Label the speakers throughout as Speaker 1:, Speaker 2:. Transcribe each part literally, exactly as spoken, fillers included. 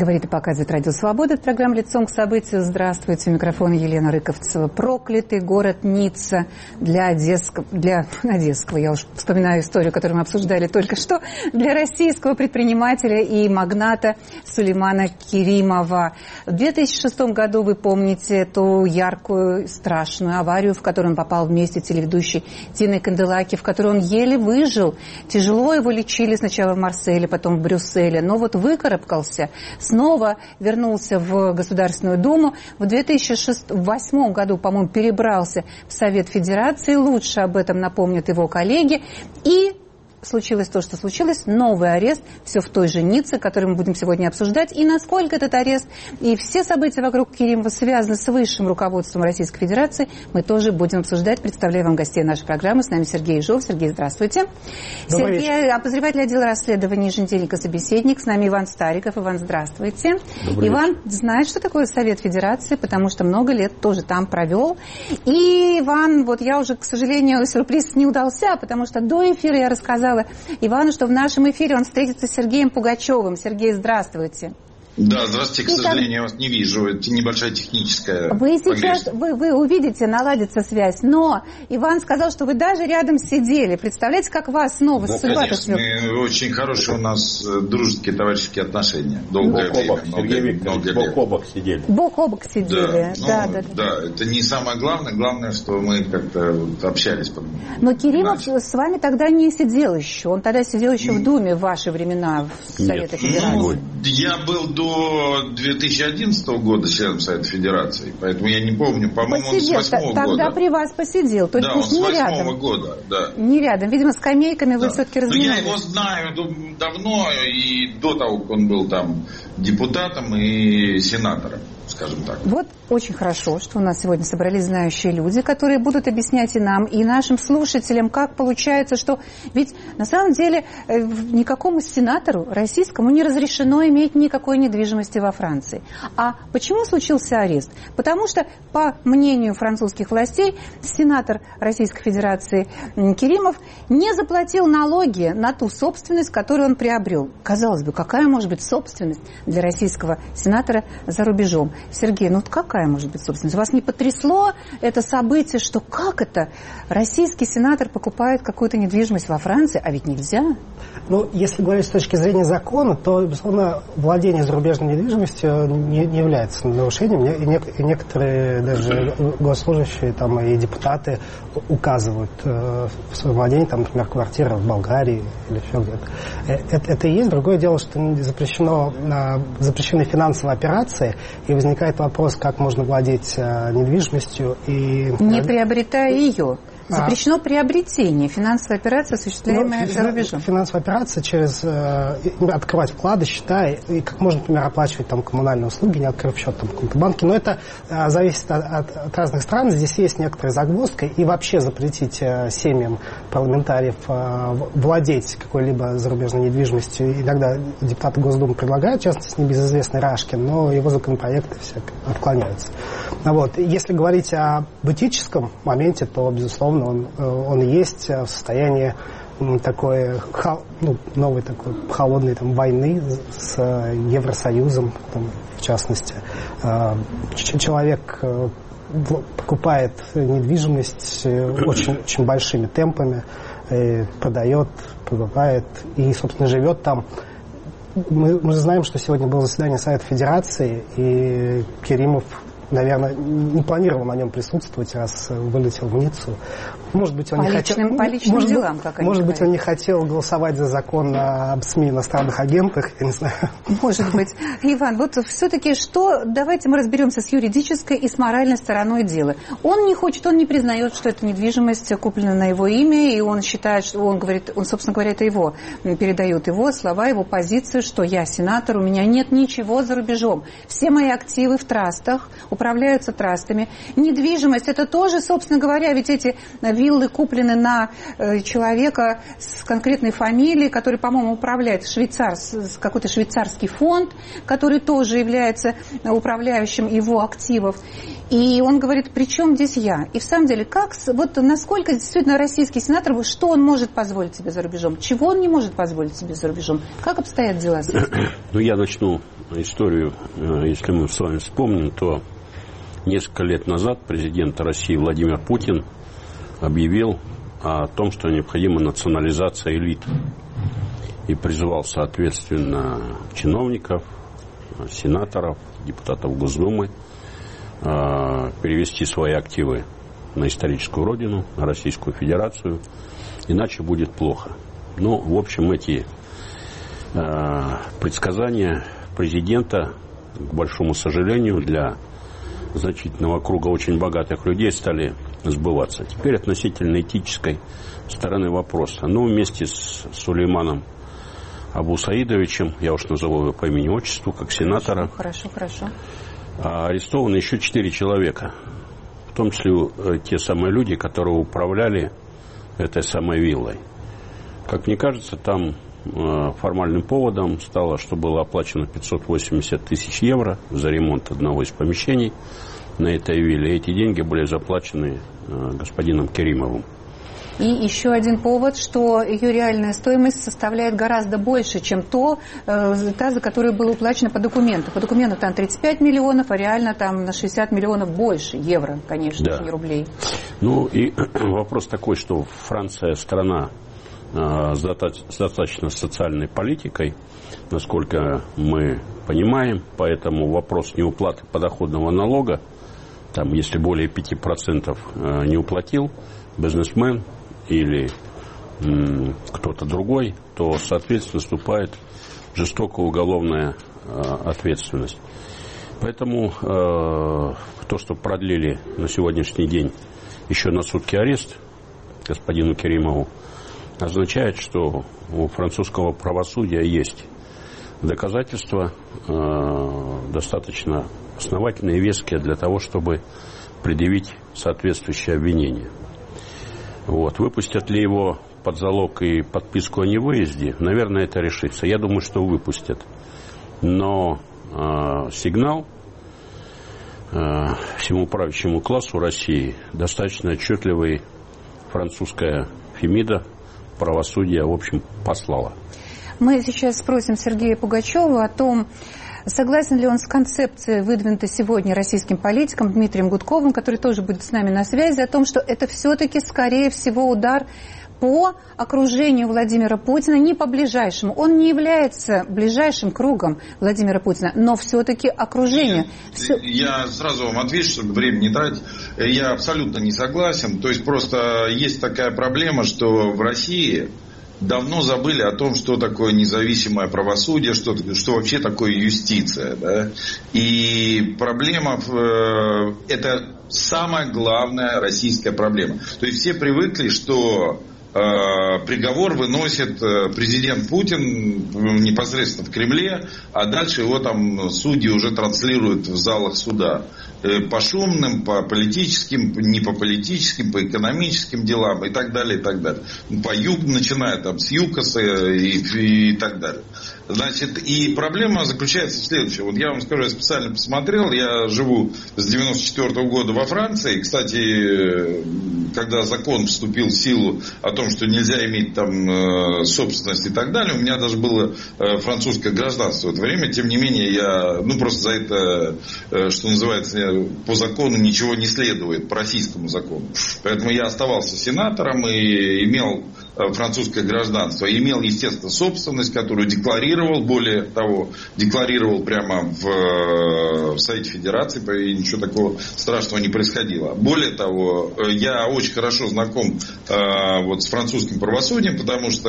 Speaker 1: Говорит и показывает Радио Свобода. Это программа «Лицом к событию». Здравствуйте. У микрофона Елена Рыковцева. Проклятый город Ницца для Одесского, для Одесского, я уж вспоминаю историю, которую мы обсуждали только что, для российского предпринимателя и магната Сулеймана Керимова. В две тысячи шестом году, вы помните, эту яркую, страшную аварию, в которую он попал вместе с телеведущей Тиной Канделаки, в которой он еле выжил. Тяжело его лечили сначала в Марселе, потом в Брюсселе, но вот выкарабкался. Снова вернулся в Государственную Думу. В две тысячи восьмом году, по-моему, перебрался в Совет Федерации. Лучше об этом напомнят его коллеги. И случилось то, что случилось. Новый арест, все в той же Ницце, который мы будем сегодня обсуждать. И насколько этот арест и все события вокруг Керимова связаны с высшим руководством Российской Федерации, мы тоже будем обсуждать. Представляю вам гостей нашей программы. С нами Сергей Ежов. Сергей, здравствуйте.
Speaker 2: Добрый
Speaker 1: Сергей,
Speaker 2: вечер.
Speaker 1: обозреватель отдела расследований еженедельника «Собеседник». С нами Иван Стариков. Иван, здравствуйте.
Speaker 2: Добрый
Speaker 1: Иван
Speaker 2: вечер.
Speaker 1: знает, что такое Совет Федерации, потому что много лет тоже там провел. И, Иван, вот я уже, к сожалению, сюрприз не удался, потому что до эфира я рассказала Ивану, что в нашем эфире он встретится с Сергеем Пугачевым. Сергей, здравствуйте.
Speaker 3: Да, здравствуйте. К
Speaker 1: И
Speaker 3: сожалению,
Speaker 1: как...
Speaker 3: я вас не вижу. Это небольшая техническая
Speaker 1: Вы сейчас, вы, вы увидите, наладится связь. Но Иван сказал, что вы даже рядом сидели. Представляете, как вас снова
Speaker 3: Ну,
Speaker 1: судьба
Speaker 3: конечно, мы очень хорошие у нас дружеские, товарищеские отношения. Долгое
Speaker 2: Бок о
Speaker 3: время.
Speaker 2: бок,
Speaker 3: Много,
Speaker 2: Сергей Викторович,
Speaker 3: много
Speaker 2: бок о бок сидели.
Speaker 1: Бок о бок сидели.
Speaker 3: Да,
Speaker 1: Да,
Speaker 3: ну,
Speaker 1: да, да.
Speaker 3: да, это не самое главное. Главное, что мы как-то вот общались.
Speaker 1: Но Керимов
Speaker 3: Иначе.
Speaker 1: с вами тогда не сидел еще. Он тогда сидел еще в Думе в ваши времена, в Совете Федерации.
Speaker 3: Ну, я был до две тысячи одиннадцатого года членом Совета Федерации, поэтому я не помню, по-моему,
Speaker 1: Посидел,
Speaker 3: он с восьмого
Speaker 1: тогда
Speaker 3: года.
Speaker 1: Тогда при вас посидел, только
Speaker 3: Да, он
Speaker 1: уж
Speaker 3: с
Speaker 1: не
Speaker 3: восьмого
Speaker 1: рядом.
Speaker 3: года, да.
Speaker 1: Не рядом. Видимо, скамейками вы
Speaker 3: Да.
Speaker 1: все-таки
Speaker 3: Но
Speaker 1: разменялись.
Speaker 3: я его знаю давно, и до того, как он был там депутатом и сенатором, скажем так.
Speaker 1: Вот очень хорошо, что у нас сегодня собрались знающие люди, которые будут объяснять и нам, и нашим слушателям, как получается, что ведь на самом деле э, никакому сенатору российскому не разрешено иметь никакой недвижимости во Франции. А почему случился арест? Потому что, по мнению французских властей, сенатор Российской Федерации Керимов не заплатил налоги на ту собственность, которую он приобрел. Казалось бы, какая может быть собственность для российского сенатора за рубежом? Сергей, ну какая может быть собственность? Вас не потрясло это событие, что как это российский сенатор покупает какую-то недвижимость во Франции, а ведь нельзя?
Speaker 2: Ну, если говорить с точки зрения закона, то, безусловно, владение зарубежной недвижимостью не, не является нарушением. И, не, и некоторые даже госслужащие там, и депутаты указывают э, в своем владении, там, например, квартира в Болгарии или еще где-то. Это, это и есть. Другое дело, что запрещено, э, запрещены финансовые операции, и возникает вопрос, как можно владеть э, недвижимостью и...
Speaker 1: Не приобретая ее. Запрещено а. приобретение, финансовая операция, осуществляемая ну, за рубежом.
Speaker 2: Финансовая операция через э, открывать вклады, счета, и как можно, например, оплачивать там коммунальные услуги, не открыв счет там, в каком-то банке. Но это э, зависит от, от, от разных стран. Здесь есть некоторая загвоздка. И вообще запретить э, семьям парламентариев э, владеть какой-либо зарубежной недвижимостью. Иногда депутаты Госдумы предлагают, в частности, небезызвестный Рашкин, но его законопроекты все отклоняются. Вот. Если говорить об этическом моменте, то, безусловно, Он, он есть в состоянии такой, ну, новой такой холодной там, войны с Евросоюзом, там, в частности. Человек покупает недвижимость очень, очень большими темпами, продает, покупает и, собственно, живет там. Мы, мы же знаем, что сегодня было заседание Совета Федерации, и Керимов, наверное, не планировал на нем присутствовать, раз вылетел в Ниццу. Может быть, он
Speaker 1: по
Speaker 2: не
Speaker 1: личным,
Speaker 2: хотел...
Speaker 1: По личным
Speaker 2: может,
Speaker 1: делам, как они
Speaker 2: Может быть,
Speaker 1: говорят.
Speaker 2: он не хотел голосовать за закон об СМИ иностранных агентах, я не знаю.
Speaker 1: Может быть. Иван, вот все-таки что... Давайте мы разберемся с юридической и с моральной стороной дела. Он не хочет, он не признает, что эта недвижимость куплена на его имя, и он считает, что он говорит, он, собственно говоря, это его, передает его слова, его позицию, что я сенатор, у меня нет ничего за рубежом. Все мои активы в трастах, управляются трастами. Недвижимость, это тоже, собственно говоря, ведь эти виллы куплены на человека с конкретной фамилией, который, по-моему, управляет швейцар, какой-то швейцарский фонд, который тоже является управляющим его активов. И он говорит, при чем здесь я? И в самом деле, как, вот насколько действительно российский сенатор, что он может позволить себе за рубежом? Чего он не может позволить себе за рубежом? Как обстоят дела с этим?
Speaker 4: Ну, я начну историю. Если мы с вами вспомним, то несколько лет назад президент России Владимир Путин объявил о том, что необходима национализация элит. И призывал, соответственно, чиновников, сенаторов, депутатов Госдумы перевести свои активы на историческую родину, на Российскую Федерацию, иначе будет плохо. Ну, в общем, эти предсказания президента, к большому сожалению, для значительного круга очень богатых людей стали сбываться. Теперь относительно этической стороны вопроса. Ну, вместе с Сулейманом Абу Саидовичем, я уж назову его по имени-отчеству, как сенатора.
Speaker 1: Хорошо, хорошо.
Speaker 4: Арестованы еще четыре человека. В том числе те самые люди, которые управляли этой самой виллой. Как мне кажется, там формальным поводом стало, что было оплачено пятьсот восемьдесят тысяч евро за ремонт одного из помещений на этой вилле. Эти деньги были заплачены господином Керимовым.
Speaker 1: И еще один повод, что ее реальная стоимость составляет гораздо больше, чем то, э, та, за которую было уплачено по документу. По документу там тридцать пять миллионов, а реально там на шестьдесят миллионов больше евро, конечно, да. Не рублей.
Speaker 4: Ну и вопрос такой, что Франция страна э, с, доста- с достаточно социальной политикой, насколько мы понимаем, поэтому вопрос неуплаты подоходного налога, там, если более пяти процентов э, не уплатил бизнесмен или м, кто-то другой, то, соответственно, наступает жестокая уголовная э, ответственность. Поэтому э, то, что продлили на сегодняшний день еще на сутки арест господину Керимову, означает, что у французского правосудия есть доказательства э, достаточно основательные и веские для того, чтобы предъявить соответствующее обвинение. Вот. Выпустят ли его под залог и подписку о невыезде, наверное, это решится. Я думаю, что выпустят. Но э, сигнал э, всему правящему классу России достаточно отчетливый. Французская Фемида правосудие, в общем, послала.
Speaker 1: Мы сейчас спросим Сергея Пугачева о том, согласен ли он с концепцией, выдвинутой сегодня российским политиком Дмитрием Гудковым, который тоже будет с нами на связи, о том, что это все-таки, скорее всего, удар по окружению Владимира Путина, не по ближайшему. Он не является ближайшим кругом Владимира Путина, но все-таки окружение. Все...
Speaker 3: Я сразу вам отвечу, чтобы время не тратить. Я абсолютно не согласен. То есть просто есть такая проблема, что в России давно забыли о том, что такое независимое правосудие, что, что вообще такое юстиция. Да? И проблема, в, это самая главная российская проблема. То есть все привыкли, что э, приговор выносит президент Путин непосредственно в Кремле, а дальше его там судьи уже транслируют в залах суда. По шумным, по политическим, не по политическим, по экономическим делам и так далее, и так далее. По юг, начиная там с ЮКОСа и, и так далее. Значит, и проблема заключается в следующем. Вот я вам скажу, я специально посмотрел, я живу с девяносто четвёртого года во Франции. Кстати, когда закон вступил в силу о том, что нельзя иметь там собственность и так далее, у меня даже было французское гражданство в это время. Тем не менее, я, ну просто за это, что называется, по закону ничего не следует, по российскому закону. Поэтому я оставался сенатором и имел французское гражданство. Имел, естественно, собственность, которую декларировал, более того, декларировал прямо в, в Совете Федерации, и ничего такого страшного не происходило. Более того, я очень хорошо знаком э, вот, с французским правосудием, потому что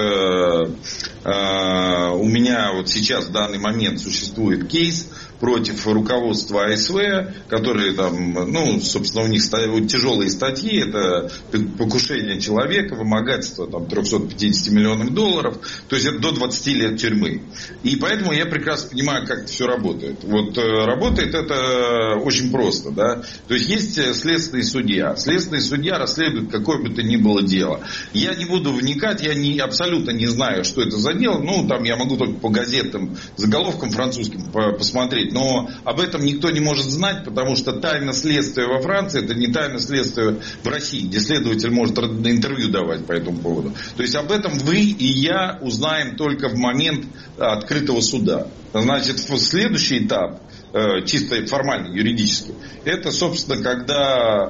Speaker 3: э, у меня вот сейчас в данный момент существует кейс против руководства АСВ, которые там, ну, собственно, у них тяжелые статьи, это покушение человека, вымогательство там триста пятьдесят миллионов долларов, то есть это до двадцати лет тюрьмы. И поэтому я прекрасно понимаю, как это все работает. Вот работает это очень просто, да. То есть есть следственный судья. Следственный судья расследует какое бы то ни было дело. Я не буду вникать, я не, абсолютно не знаю, что это за дело. Ну, там я могу только по газетам, заголовкам французским посмотреть. Но об этом никто не может знать, потому что тайна следствия во Франции – это не тайна следствия в России, где следователь может интервью давать по этому поводу. То есть об этом вы и я узнаем только в момент открытого суда. Значит, следующий этап, чисто формально, юридически, это, собственно, когда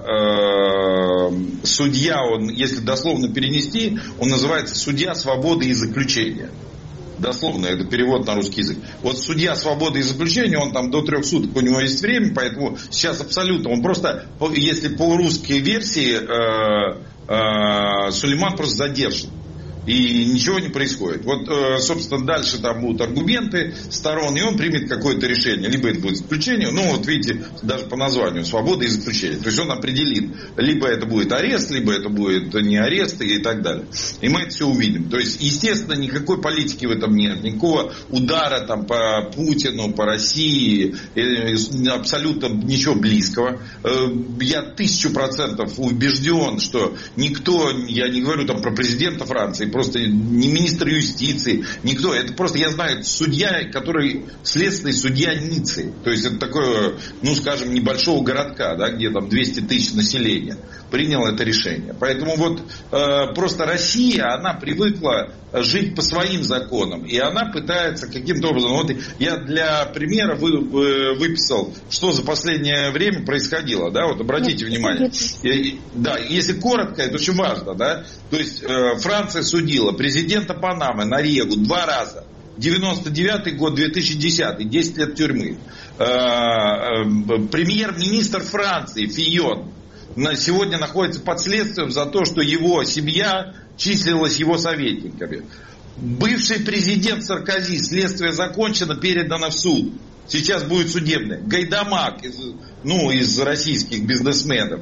Speaker 3: э, судья, он, если дословно перенести, он называется судья свободы и заключения. Дословно, это перевод на русский язык. Вот судья свободы и заключения, он там до трех суток, у него есть время, поэтому сейчас абсолютно, он просто, если по русской версии, э, э, Сулейман просто задержан. И ничего не происходит. Вот, собственно, дальше там будут аргументы сторон, и он примет какое-то решение. Либо это будет заключение, ну, вот видите, даже по названию, свобода и заключение. То есть он определит, либо это будет арест, либо это будет не арест и так далее. И мы это все увидим. То есть, естественно, никакой политики в этом нет. Никакого удара там по Путину, по России, абсолютно ничего близкого. Я тысячу процентов убежден, что никто, я не говорю там про президента Франции, просто не министр юстиции, никто. Это просто, я знаю, судья, который следственный судья Ниццы. То есть это такое, ну скажем, небольшого городка, да, где там двести тысяч населения, принял это решение. Поэтому вот э, просто Россия, она привыкла жить по своим законам. И она пытается каким-то образом... Вот я для примера вы, вы, выписал, что за последнее время происходило. Да? Вот обратите Нет, внимание. И, да, если коротко, это очень важно. Да? То есть э, Франция судила президента Панамы Норьегу два раза. девяносто девятый год, две тысячи десятый, десять лет тюрьмы. Э, э, премьер-министр Франции Фийон сегодня находится под следствием за то, что его семья числилась его советниками. Бывший президент Саркози, следствие закончено, передано в суд. Сейчас будет судебное. Гайдамак, из, ну, из российских бизнесменов.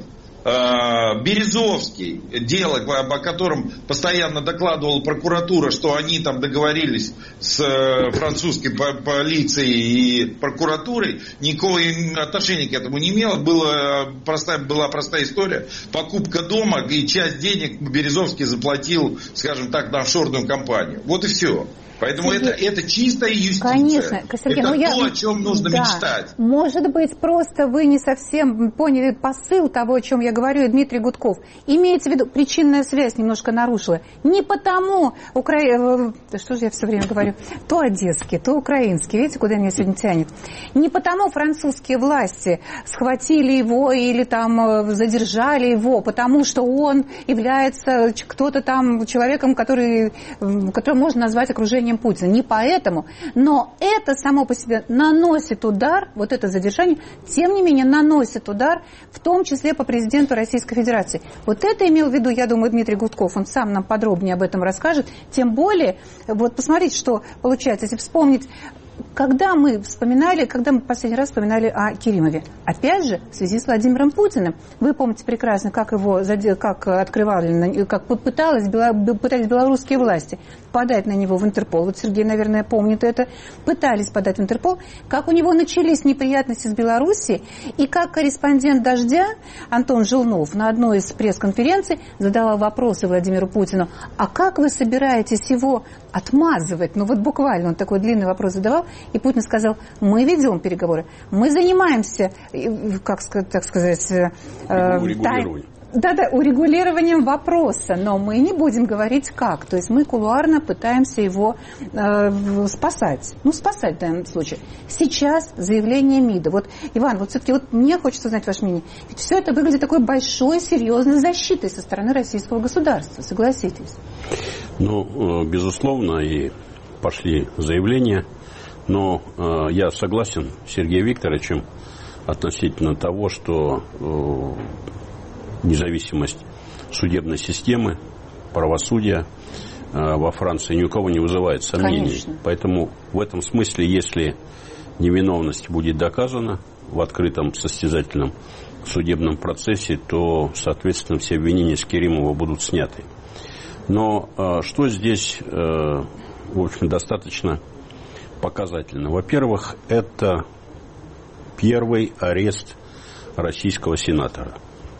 Speaker 3: Березовский, дело, о котором постоянно докладывала прокуратура, что они там договорились с французской полицией и прокуратурой, никакого отношения к этому не имело. Была простая, была простая история. Покупка дома, и часть денег Березовский заплатил, скажем так, на офшорную компанию. Вот и все. Поэтому это, это чистая юстиция.
Speaker 1: Конечно, Сергей,
Speaker 3: это
Speaker 1: но
Speaker 3: то,
Speaker 1: я...
Speaker 3: о чем нужно да. мечтать.
Speaker 1: Может быть, просто вы не совсем поняли посыл того, о чем я говорю, и Дмитрий Гудков. Имеется в виду, причинная связь немножко нарушила. Не потому, укра... что же я все время говорю, то одесский, то украинский. Видите, куда меня сегодня тянет? Не потому французские власти схватили его или там задержали его, потому что он является кто-то там человеком, который, который можно назвать окружением Путина. Не поэтому, но это само по себе наносит удар, вот это задержание, тем не менее наносит удар, в том числе по президенту Российской Федерации. Вот это имел в виду, я думаю, Дмитрий Гудков, он сам нам подробнее об этом расскажет. Тем более, вот посмотрите, что получается, если вспомнить, когда мы вспоминали, когда мы последний раз вспоминали о Керимове, опять же, в связи с Владимиром Путиным, вы помните прекрасно, как его, как открывали, как пытались, пытались белорусские власти подать на него в Интерпол, вот Сергей, наверное, помнит это, пытались подать в Интерпол, как у него начались неприятности с Белоруссией, и как корреспондент «Дождя» Антон Жилнов на одной из пресс-конференций задавал вопросы Владимиру Путину, а как вы собираетесь его отмазывать? Ну вот буквально он такой длинный вопрос задавал, и Путин сказал, мы ведем переговоры, мы занимаемся, как так сказать, э,
Speaker 4: урегулированием.
Speaker 1: Да-да, урегулированием вопроса, но мы не будем говорить как. То есть мы кулуарно пытаемся его э, спасать. Ну, спасать в данном случае. Сейчас заявление МИДа. Вот, Иван, вот все-таки вот мне хочется знать ваше мнение. Ведь все это выглядит такой большой, серьезной защитой со стороны российского государства. Согласитесь?
Speaker 4: Ну, безусловно, и пошли заявления. Но э, я согласен с Сергеем Викторовичем относительно того, что... Э, независимость судебной системы, правосудия э, во Франции ни у кого не вызывает сомнений. Конечно. Поэтому в этом смысле, если невиновность будет доказана в открытом состязательном судебном процессе, то, соответственно, все обвинения с Керимова будут сняты. Но э, что здесь, э, в общем, достаточно показательно? Во-первых, это первый арест российского сенатора.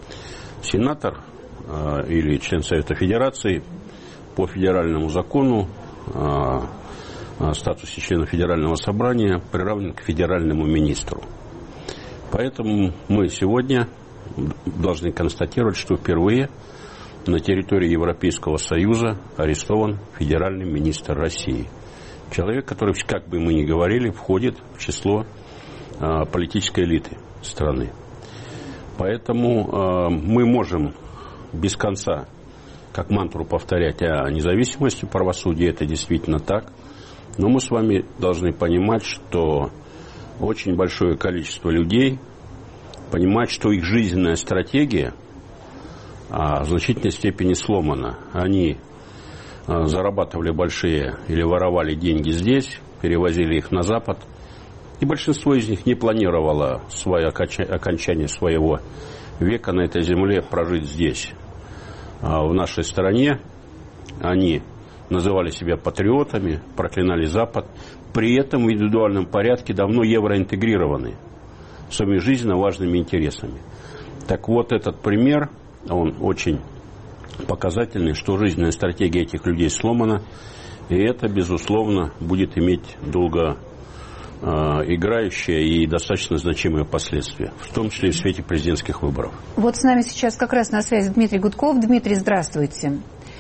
Speaker 4: Сенатор э, или член Совета Федерации по федеральному закону э, статусе члена Федерального собрания приравнен к федеральному министру. Поэтому мы сегодня должны констатировать, что впервые на территории Европейского Союза арестован федеральный министр России. Человек, который, как бы мы ни говорили, входит в число а, политической элиты страны. Поэтому а, мы можем без конца, как мантру, повторять о независимости правосудия, это действительно так. Но мы с вами должны понимать, что очень большое количество людей понимает, что их жизненная стратегия а, в значительной степени сломана. Они а, зарабатывали большие или воровали деньги здесь, перевозили их на Запад. И большинство из них не планировало свое окончание своего века на этой земле прожить здесь. А в нашей стране они называли себя патриотами, проклинали Запад, при этом в индивидуальном порядке давно евроинтегрированы своими жизненно важными интересами. Так вот, этот пример, он очень показательный, что жизненная стратегия этих людей сломана, и это, безусловно, будет иметь долгоиграющие и достаточно значимые последствия, в том числе и в свете президентских выборов.
Speaker 1: Вот с нами сейчас как раз на связи Дмитрий Гудков. Дмитрий, здравствуйте.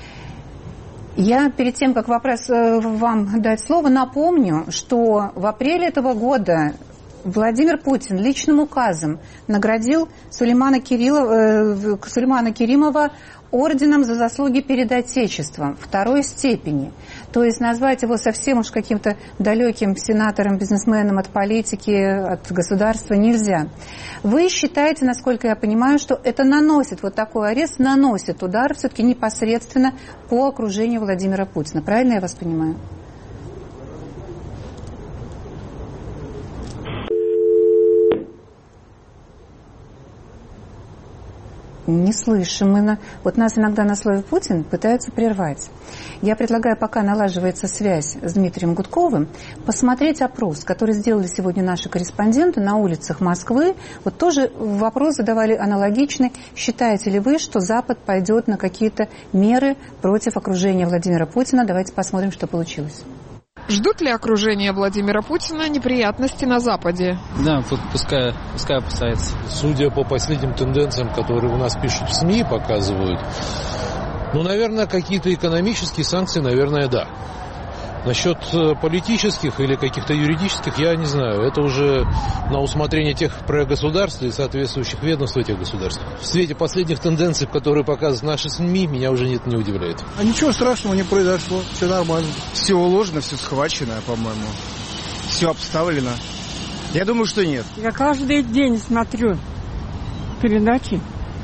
Speaker 1: Я перед тем, как вопрос вам дать слово, напомню, что в апреле этого года Владимир Путин личным указом наградил Сулеймана, Кириллова, Сулеймана Керимова орденом за заслуги перед Отечеством второй степени. То есть назвать его совсем уж каким-то далеким сенатором, бизнесменом от политики, от государства нельзя. Вы считаете, насколько я понимаю, что это наносит, вот такой арест наносит удар все-таки непосредственно по окружению Владимира Путина. Правильно я вас понимаю? Не слышим мы. Вот нас иногда на слове «Путин» пытаются прервать. Я предлагаю, пока налаживается связь с Дмитрием Гудковым, посмотреть опрос, который сделали сегодня наши корреспонденты на улицах Москвы. Вот тоже вопрос задавали аналогичный. Считаете ли вы, что Запад пойдет на какие-то меры против окружения Владимира Путина? Давайте посмотрим, что получилось.
Speaker 5: Ждут ли окружение Владимира Путина неприятности на Западе?
Speaker 6: Да, тут пускай, пускай опасается.
Speaker 7: Судя по последним тенденциям, которые у нас пишут в СМИ, показывают, ну, наверное, какие-то экономические санкции, наверное, да. Насчет политических или каких-то юридических, я не знаю. Это уже на усмотрение тех государств и соответствующих ведомств этих государств. В свете последних тенденций, которые показывают наши СМИ, меня уже нет, не удивляет.
Speaker 8: А ничего страшного не произошло. Все нормально. Все уложено, все схвачено, по-моему. Все обставлено. Я думаю, что нет.
Speaker 9: Я каждый день смотрю передачи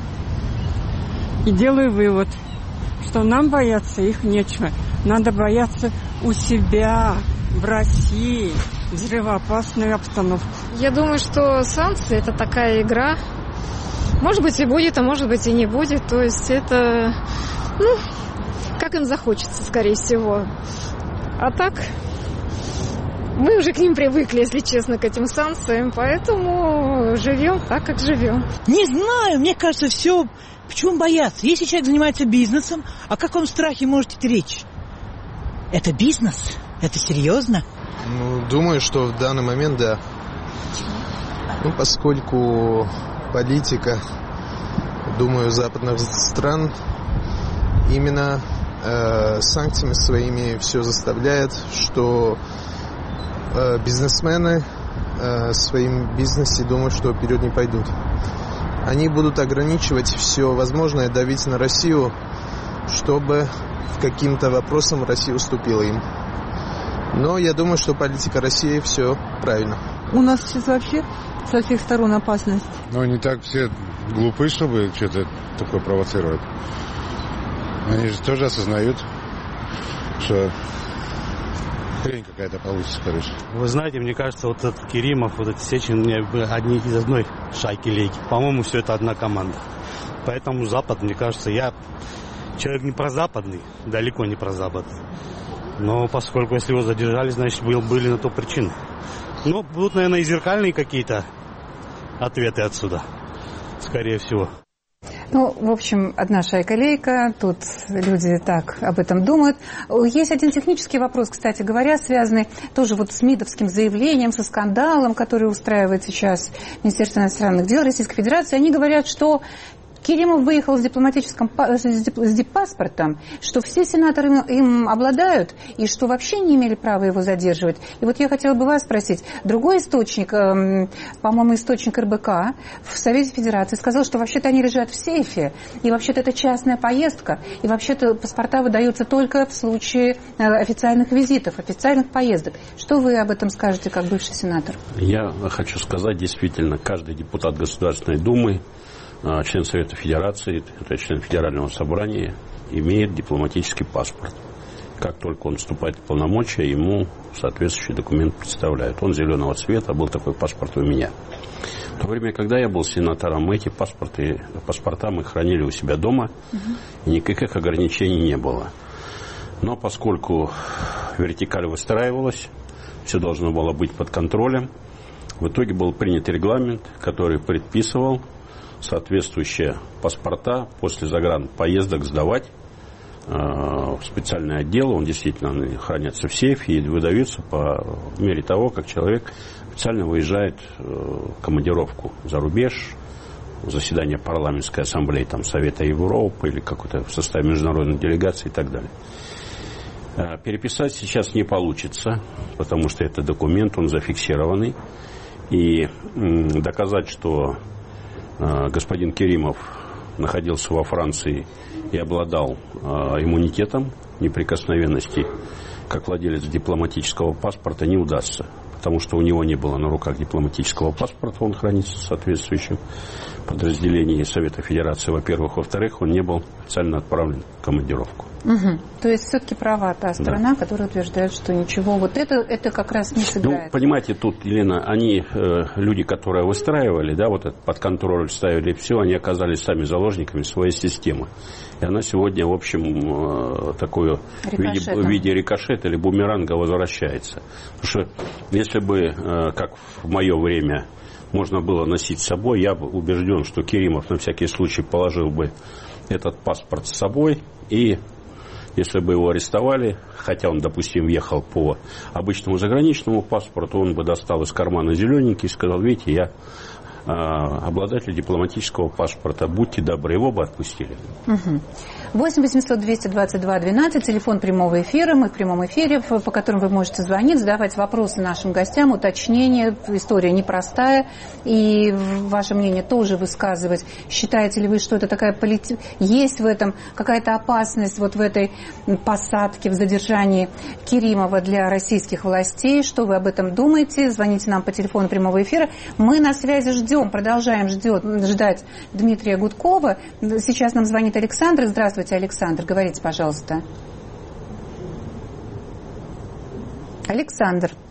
Speaker 9: и делаю вывод, что нам бояться их нечего. Надо бояться у себя, в России, взрывоопасную обстановку.
Speaker 5: Я думаю, что санкции – это такая игра. Может быть, и будет, а может быть, и не будет. То есть это, ну, как им захочется, скорее всего. А так, мы уже к ним привыкли, если честно, к этим санкциям. Поэтому живем так, как живем.
Speaker 10: Не знаю, мне кажется, все... Почему бояться? Если человек занимается бизнесом, о каком страхе может идти речь? Это бизнес? Это серьезно?
Speaker 11: Ну, думаю, что в данный момент, да. Ну, поскольку политика, думаю, западных стран именно э, санкциями своими все заставляет, что э, бизнесмены э, в своем бизнесе, думаю, что вперед не пойдут. Они будут ограничивать все возможное, давить на Россию, чтобы каким-то вопросом Россия уступила им. Но я думаю, что политика России все правильно.
Speaker 12: У нас сейчас вообще со всех сторон опасность.
Speaker 13: Ну, не так все глупы, чтобы что-то такое провоцировать. Они же тоже осознают, что хрень какая-то получится, короче.
Speaker 14: Вы знаете, мне кажется, вот этот Керимов, вот эти Сечин, одни из одной шайки-лейки. По-моему, все это одна команда. Поэтому Запад, мне кажется, я человек не прозападный, далеко не прозападный. Но поскольку, если его задержали, значит, были на то причины. Ну, будут, наверное, и зеркальные какие-то ответы отсюда, скорее всего.
Speaker 1: Ну, в общем, одна шайка-лейка, тут люди так об этом думают. Есть один технический вопрос, кстати говоря, связанный тоже вот с МИДовским заявлением, со скандалом, который устраивает сейчас Министерство иностранных дел Российской Федерации. Они говорят, что Керимов выехал с дипломатическим с диппаспортом, что все сенаторы им обладают, и что вообще не имели права его задерживать. И вот я хотела бы вас спросить. Другой источник, по-моему, источник эр бэ ка в Совете Федерации сказал, что вообще-то они лежат в сейфе, и вообще-то это частная поездка, и вообще-то паспорта выдаются только в случае официальных визитов, официальных поездок. Что вы об этом скажете, как бывший сенатор?
Speaker 4: Я хочу сказать, действительно, каждый депутат Государственной Думы, член Совета Федерации, это член Федерального собрания, имеет дипломатический паспорт. Как только он вступает в полномочия, ему соответствующий документ представляют. Он зеленого цвета, был такой паспорт у меня. В то время, когда я был сенатором, эти паспорты, паспорта мы хранили у себя дома, угу. и никаких ограничений не было. Но поскольку вертикаль выстраивалась, все должно было быть под контролем, в итоге был принят регламент, который предписывал соответствующие паспорта после загранпоездок сдавать э, в специальный отдел. Он действительно хранится в сейфе и выдаются по мере того, как человек официально выезжает э, в командировку за рубеж, в заседание парламентской ассамблеи там, Совета Европы или какой-то в составе международной делегации и так далее. Э, переписать сейчас не получится, потому что это документ, он зафиксированный. И м, доказать, что господин Керимов находился во Франции и обладал э, иммунитетом неприкосновенности как владелец дипломатического паспорта, не удастся. Потому что у него не было на руках дипломатического паспорта, он хранится в соответствующем подразделении Совета Федерации, во-первых. Во-вторых, он не был официально отправлен в командировку.
Speaker 1: Угу. То есть все-таки права та сторона, да. которая утверждает, что ничего, вот это, это как раз не сыграет.
Speaker 4: Ну, понимаете, тут, Елена, они, э, люди, которые выстраивали, да, вот это под контроль ставили все, они оказались сами заложниками своей системы. И она сегодня, в общем, э, такое в виде, в виде рикошета или бумеранга возвращается. Потому что если бы, э, как в мое время, можно было носить с собой, я бы убежден, что Керимов на всякий случай положил бы этот паспорт с собой, и если бы его арестовали, хотя он, допустим, ехал по обычному заграничному паспорту, он бы достал из кармана зелененький и сказал: видите, я э, обладатель дипломатического паспорта, будьте добры, его бы отпустили.
Speaker 1: Угу. восемь восемьсот двести двадцать два двенадцать, телефон прямого эфира, мы в прямом эфире, по которому вы можете звонить, задавать вопросы нашим гостям, уточнения, история непростая, и ваше мнение тоже высказывать. Считаете ли вы, что это такая полити... есть в этом какая-то опасность вот в этой посадке, в задержании Керимова для российских властей? Что вы об этом думаете? Звоните нам по телефону прямого эфира. Мы на связи ждем, продолжаем ждет, ждать Дмитрия Гудкова. Сейчас нам звонит Александр. Здравствуйте, Александр. Говорите, пожалуйста. Александр.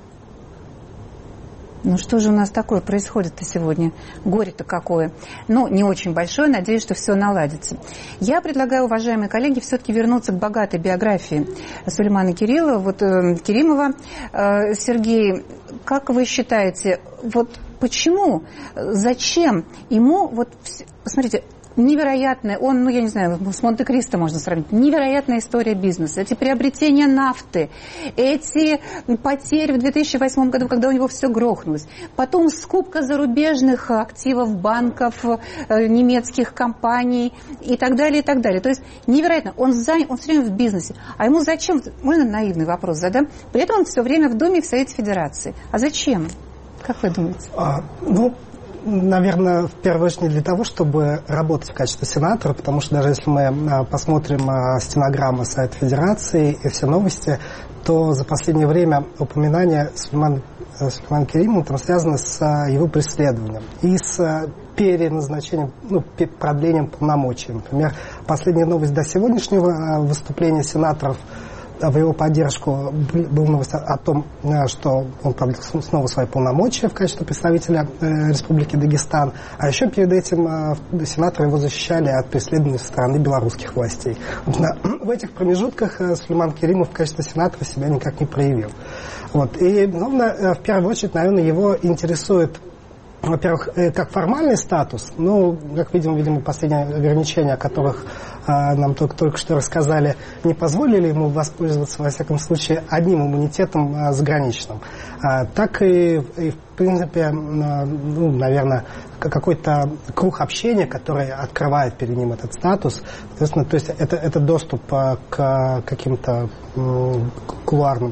Speaker 1: Ну что же у нас такое происходит-то сегодня? Горе-то какое. Ну, не очень большое. Надеюсь, что все наладится. Я предлагаю, уважаемые коллеги, все-таки вернуться к богатой биографии Сулеймана Кириллова, вот, э, Керимова. Э, Сергей, как вы считаете, вот почему, зачем ему, вот, посмотрите, невероятная, он, ну, я не знаю, с Монте-Кристо можно сравнить, невероятная история бизнеса. Эти приобретения нафты, эти потери в две тысячи восьмом году, когда у него все грохнулось. Потом скупка зарубежных активов банков, немецких компаний и так далее, и так далее. То есть невероятно. Он, занят, он все время в бизнесе. А ему зачем? Можно наивный вопрос задам? При этом он все время в Думе и в Совете Федерации. А зачем? Как вы думаете?
Speaker 2: А, ну, наверное, в первую очередь для того, чтобы работать в качестве сенатора, потому что даже если мы посмотрим стенограммы Совета Федерации и все новости, то за последнее время упоминание Сулеймана, Сулеймана Керимова там связано с его преследованием и с переназначением, ну, продлением полномочий. Например, последняя новость до сегодняшнего выступления сенаторов в его поддержку была новость о том, что он продлил снова свои полномочия в качестве представителя Республики Дагестан. А еще перед этим сенаторы его защищали от преследования со стороны белорусских властей. В этих промежутках Сулейман Керимов в качестве сенатора себя никак не проявил. Вот. И, главное, в первую очередь, наверное, его интересует во-первых, как формальный статус, ну, как видим, видимо, последние ограничения, о которых а, нам только, только что рассказали, не позволили ему воспользоваться, во всяком случае, одним иммунитетом а, заграничным. А, так и, и, в принципе, а, ну, наверное, какой-то круг общения, который открывает перед ним этот статус. Соответственно, то есть это, это доступ а, к каким-то м, кулуарным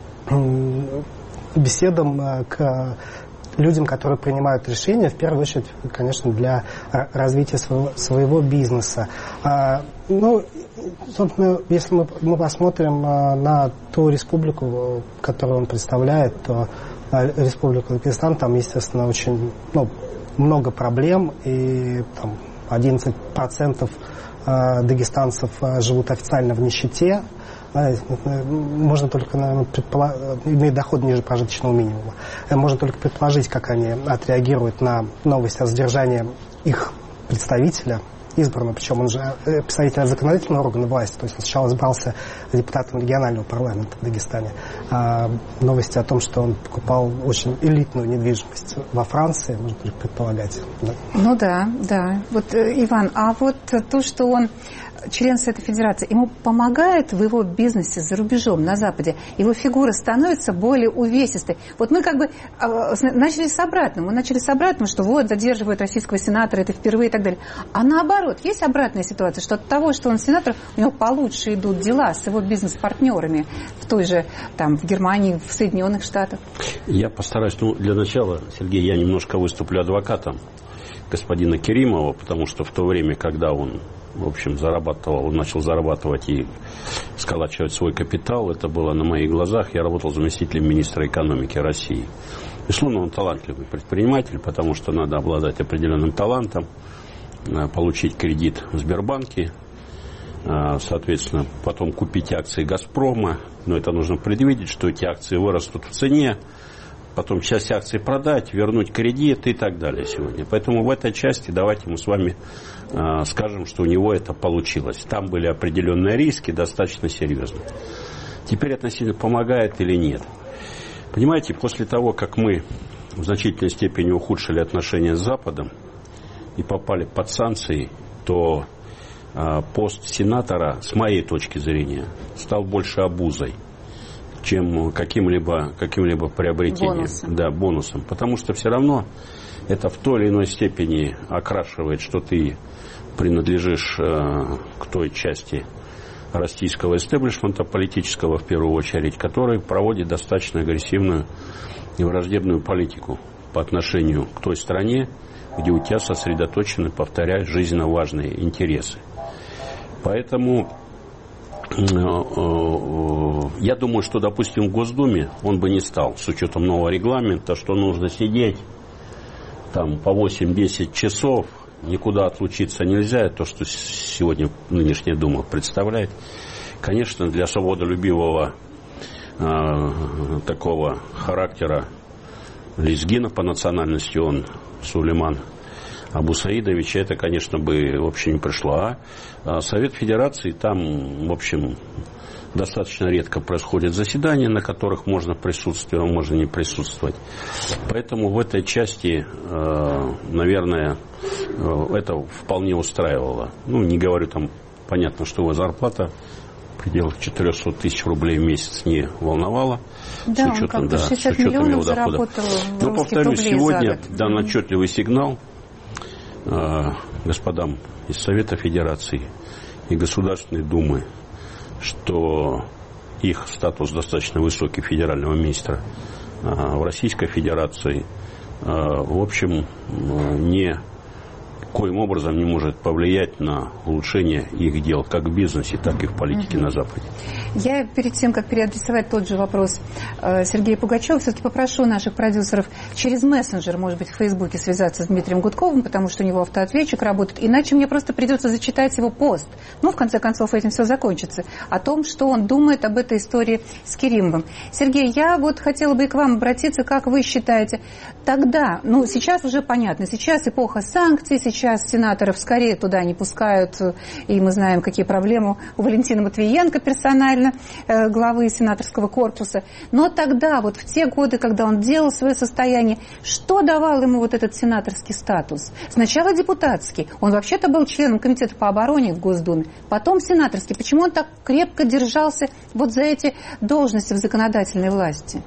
Speaker 2: м, беседам, а, к людям, которые принимают решения, в первую очередь, конечно, для развития своего, своего бизнеса. А, ну, собственно, если мы, мы посмотрим а, на ту республику, которую он представляет, то а, республика Узбекистан, там, естественно, очень ну, много проблем, и там, одиннадцать процентов а, дагестанцев а, живут официально в нищете. Можно только, наверное, предположить, имеет доход ниже прожиточного минимума. Можно только предположить, как они отреагируют на новость о задержании их представителя, избранного, причем он же представитель законодательного органа власти, то есть он сначала избрался депутатом регионального парламента в Дагестане. А новости о том, что он покупал очень элитную недвижимость во Франции, можно только предполагать. Да.
Speaker 1: Ну да, да. Вот, Иван, а вот то, что он член Совета Федерации, ему помогает в его бизнесе за рубежом, на Западе? Его фигура становится более увесистой. Вот мы как бы начали с обратного. Мы начали с обратного, что вот задерживают российского сенатора, это впервые и так далее. А наоборот, есть обратная ситуация, что от того, что он сенатор, у него получше идут дела с его бизнес-партнерами в той же, там, в Германии, в Соединенных Штатах.
Speaker 4: Я постараюсь, ну, для начала, Сергей, я немножко выступлю адвокатом господина Керимова, потому что в то время, когда он, в общем, зарабатывал, он начал зарабатывать и сколачивать свой капитал, это было на моих глазах. Я работал заместителем министра экономики России. Безусловно, он талантливый предприниматель, потому что надо обладать определенным талантом, получить кредит в Сбербанке, соответственно, потом купить акции «Газпрома». Но это нужно предвидеть, что эти акции вырастут в цене, потом часть акций продать, вернуть кредит и так далее сегодня. Поэтому в этой части давайте мы с вами э, скажем, что у него это получилось. Там были определенные риски, достаточно серьезные. Теперь относительно помогает или нет. Понимаете, после того, как мы в значительной степени ухудшили отношения с Западом и попали под санкции, то э, пост сенатора, с моей точки зрения, стал больше обузой, чем каким-либо, каким-либо приобретением. Бонусом. Да, бонусом. Потому что все равно это в той или иной степени окрашивает, что ты принадлежишь э, к той части российского истеблишмента политического, в первую очередь, который проводит достаточно агрессивную и враждебную политику по отношению к той стране, где у тебя сосредоточены, повторяю, жизненно важные интересы. Поэтому я думаю, что, допустим, в Госдуме он бы не стал, с учетом нового регламента, что нужно сидеть там по восемь-десять часов, никуда отлучиться нельзя, то, что сегодня нынешняя Дума представляет. Конечно, для свободолюбивого э, такого характера лезгина по национальности, он Сулейман Абу Саидович, это, конечно, бы вообще не пришло. А Совет Федерации, там, в общем, достаточно редко происходят заседания, на которых можно присутствовать, а можно не присутствовать. Поэтому в этой части, наверное, это вполне устраивало. Ну, не говорю там, понятно, что его зарплата в пределах четыреста тысяч рублей в месяц не волновала.
Speaker 1: Да,
Speaker 4: с учетом,
Speaker 1: он
Speaker 4: да, с учетом его дохода. Но, повторюсь, сегодня дан отчетливый сигнал господам из Совета Федерации и Государственной Думы, что их статус достаточно высокий федерального министра в Российской Федерации, в общем, ни коим образом не может повлиять на улучшение их дел, как в бизнесе, так и в политике mm-hmm. на Западе.
Speaker 1: Я перед тем, как переадресовать тот же вопрос э, Сергею Пугачеву, все-таки попрошу наших продюсеров через мессенджер, может быть, в Фейсбуке связаться с Дмитрием Гудковым, потому что у него автоответчик работает, иначе мне просто придется зачитать его пост. Ну, в конце концов, этим все закончится. О том, что он думает об этой истории с Керимовым. Сергей, я вот хотела бы и к вам обратиться, как вы считаете, тогда, ну, сейчас уже понятно, сейчас эпоха санкций, сейчас сенаторов скорее туда не пускают, и мы знаем, какие проблемы у Валентины Матвиенко персонально, главы сенаторского корпуса. Но тогда, вот в те годы, когда он делал свое состояние, что давал ему вот этот сенаторский статус? Сначала депутатский. Он вообще-то был членом комитета по обороне в Госдуме, потом сенаторский. Почему он так крепко держался вот за эти должности в законодательной власти?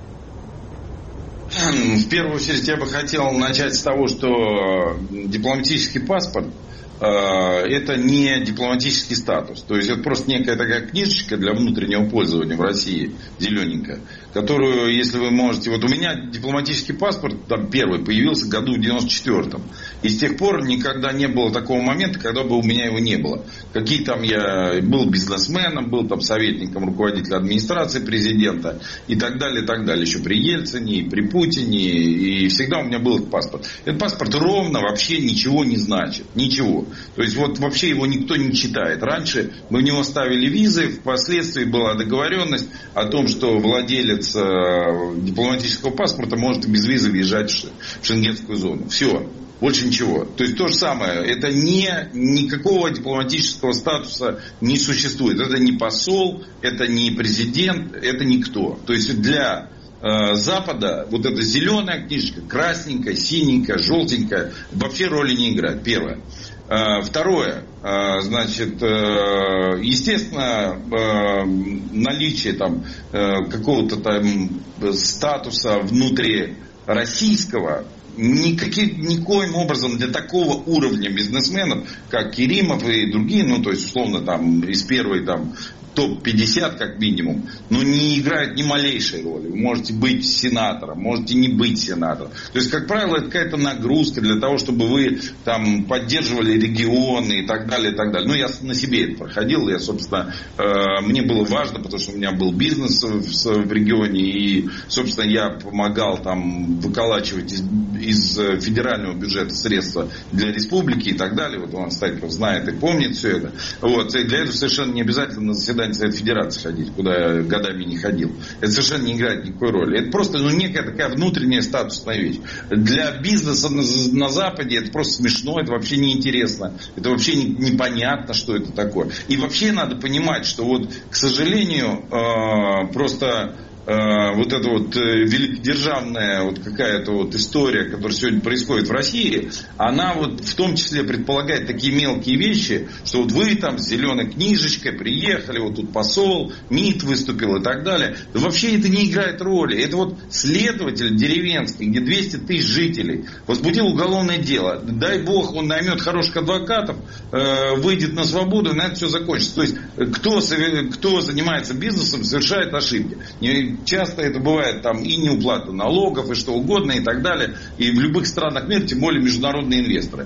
Speaker 3: В первую очередь я бы хотел начать с того, что дипломатический паспорт э, это не дипломатический статус. То есть это просто некая такая книжечка для внутреннего пользования в России, зелененькая, которую, если вы можете... Вот у меня дипломатический паспорт там первый появился в году в девяносто четвёртом. И с тех пор никогда не было такого момента, когда бы у меня его не было. Какие там я был бизнесменом, был там советником руководителя администрации президента и так далее, и так далее. Еще при Ельцине, и при Путине, и всегда у меня был этот паспорт. Этот паспорт ровно вообще ничего не значит. Ничего. То есть вот вообще его никто не читает. Раньше мы в него ставили визы, впоследствии была договоренность о том, что владелец э, дипломатического паспорта может без визы въезжать в шенгенскую зону. Все. Больше ничего. То есть то же самое. Это не, никакого дипломатического статуса не существует. Это не посол, это не президент, это никто. То есть для э, Запада вот эта зеленая книжка, красненькая, синенькая, желтенькая, вообще роли не играет. Первое. Э, второе. Э, значит, э, естественно, э, наличие там э, какого-то там статуса внутри российского Никаким, никоим образом для такого уровня бизнесменов, как Керимов и другие, ну, то есть, условно, там, из первой, там, топ пятьдесят как минимум, но не играет ни малейшей роли. Вы можете быть сенатором, можете не быть сенатором. То есть, как правило, это какая-то нагрузка для того, чтобы вы там поддерживали регионы и так далее, и так далее. Ну, я на себе это проходил, я, собственно, э, мне было важно, потому что у меня был бизнес в, в регионе, и, собственно, я помогал там выколачивать из, из федерального бюджета средства для республики и так далее. Вот Иван Стайков знает и помнит все это. Вот. И для этого совершенно не обязательно на заседание Совета Федерации ходить, куда я годами не ходил. Это совершенно не играет никакой роли. Это просто ну, некая такая внутренняя статусная вещь. Для бизнеса на, на Западе это просто смешно, это вообще неинтересно. Это вообще не, непонятно, что это такое. И вообще надо понимать, что вот, к сожалению, э, просто... вот эта вот великодержавная вот какая-то вот история, которая сегодня происходит в России, она вот в том числе предполагает такие мелкие вещи, что вот вы там с зеленой книжечкой приехали, вот тут посол, МИД выступил и так далее. Да вообще это не играет роли. Это вот следователь деревенский, где двести тысяч жителей, возбудил уголовное дело. Дай бог, он наймет хороших адвокатов, выйдет на свободу, и на это все закончится. То есть, кто, кто занимается бизнесом, совершает ошибки. Часто это бывает там и неуплата налогов, и что угодно, и так далее. И в любых странах мира, тем более международные инвесторы.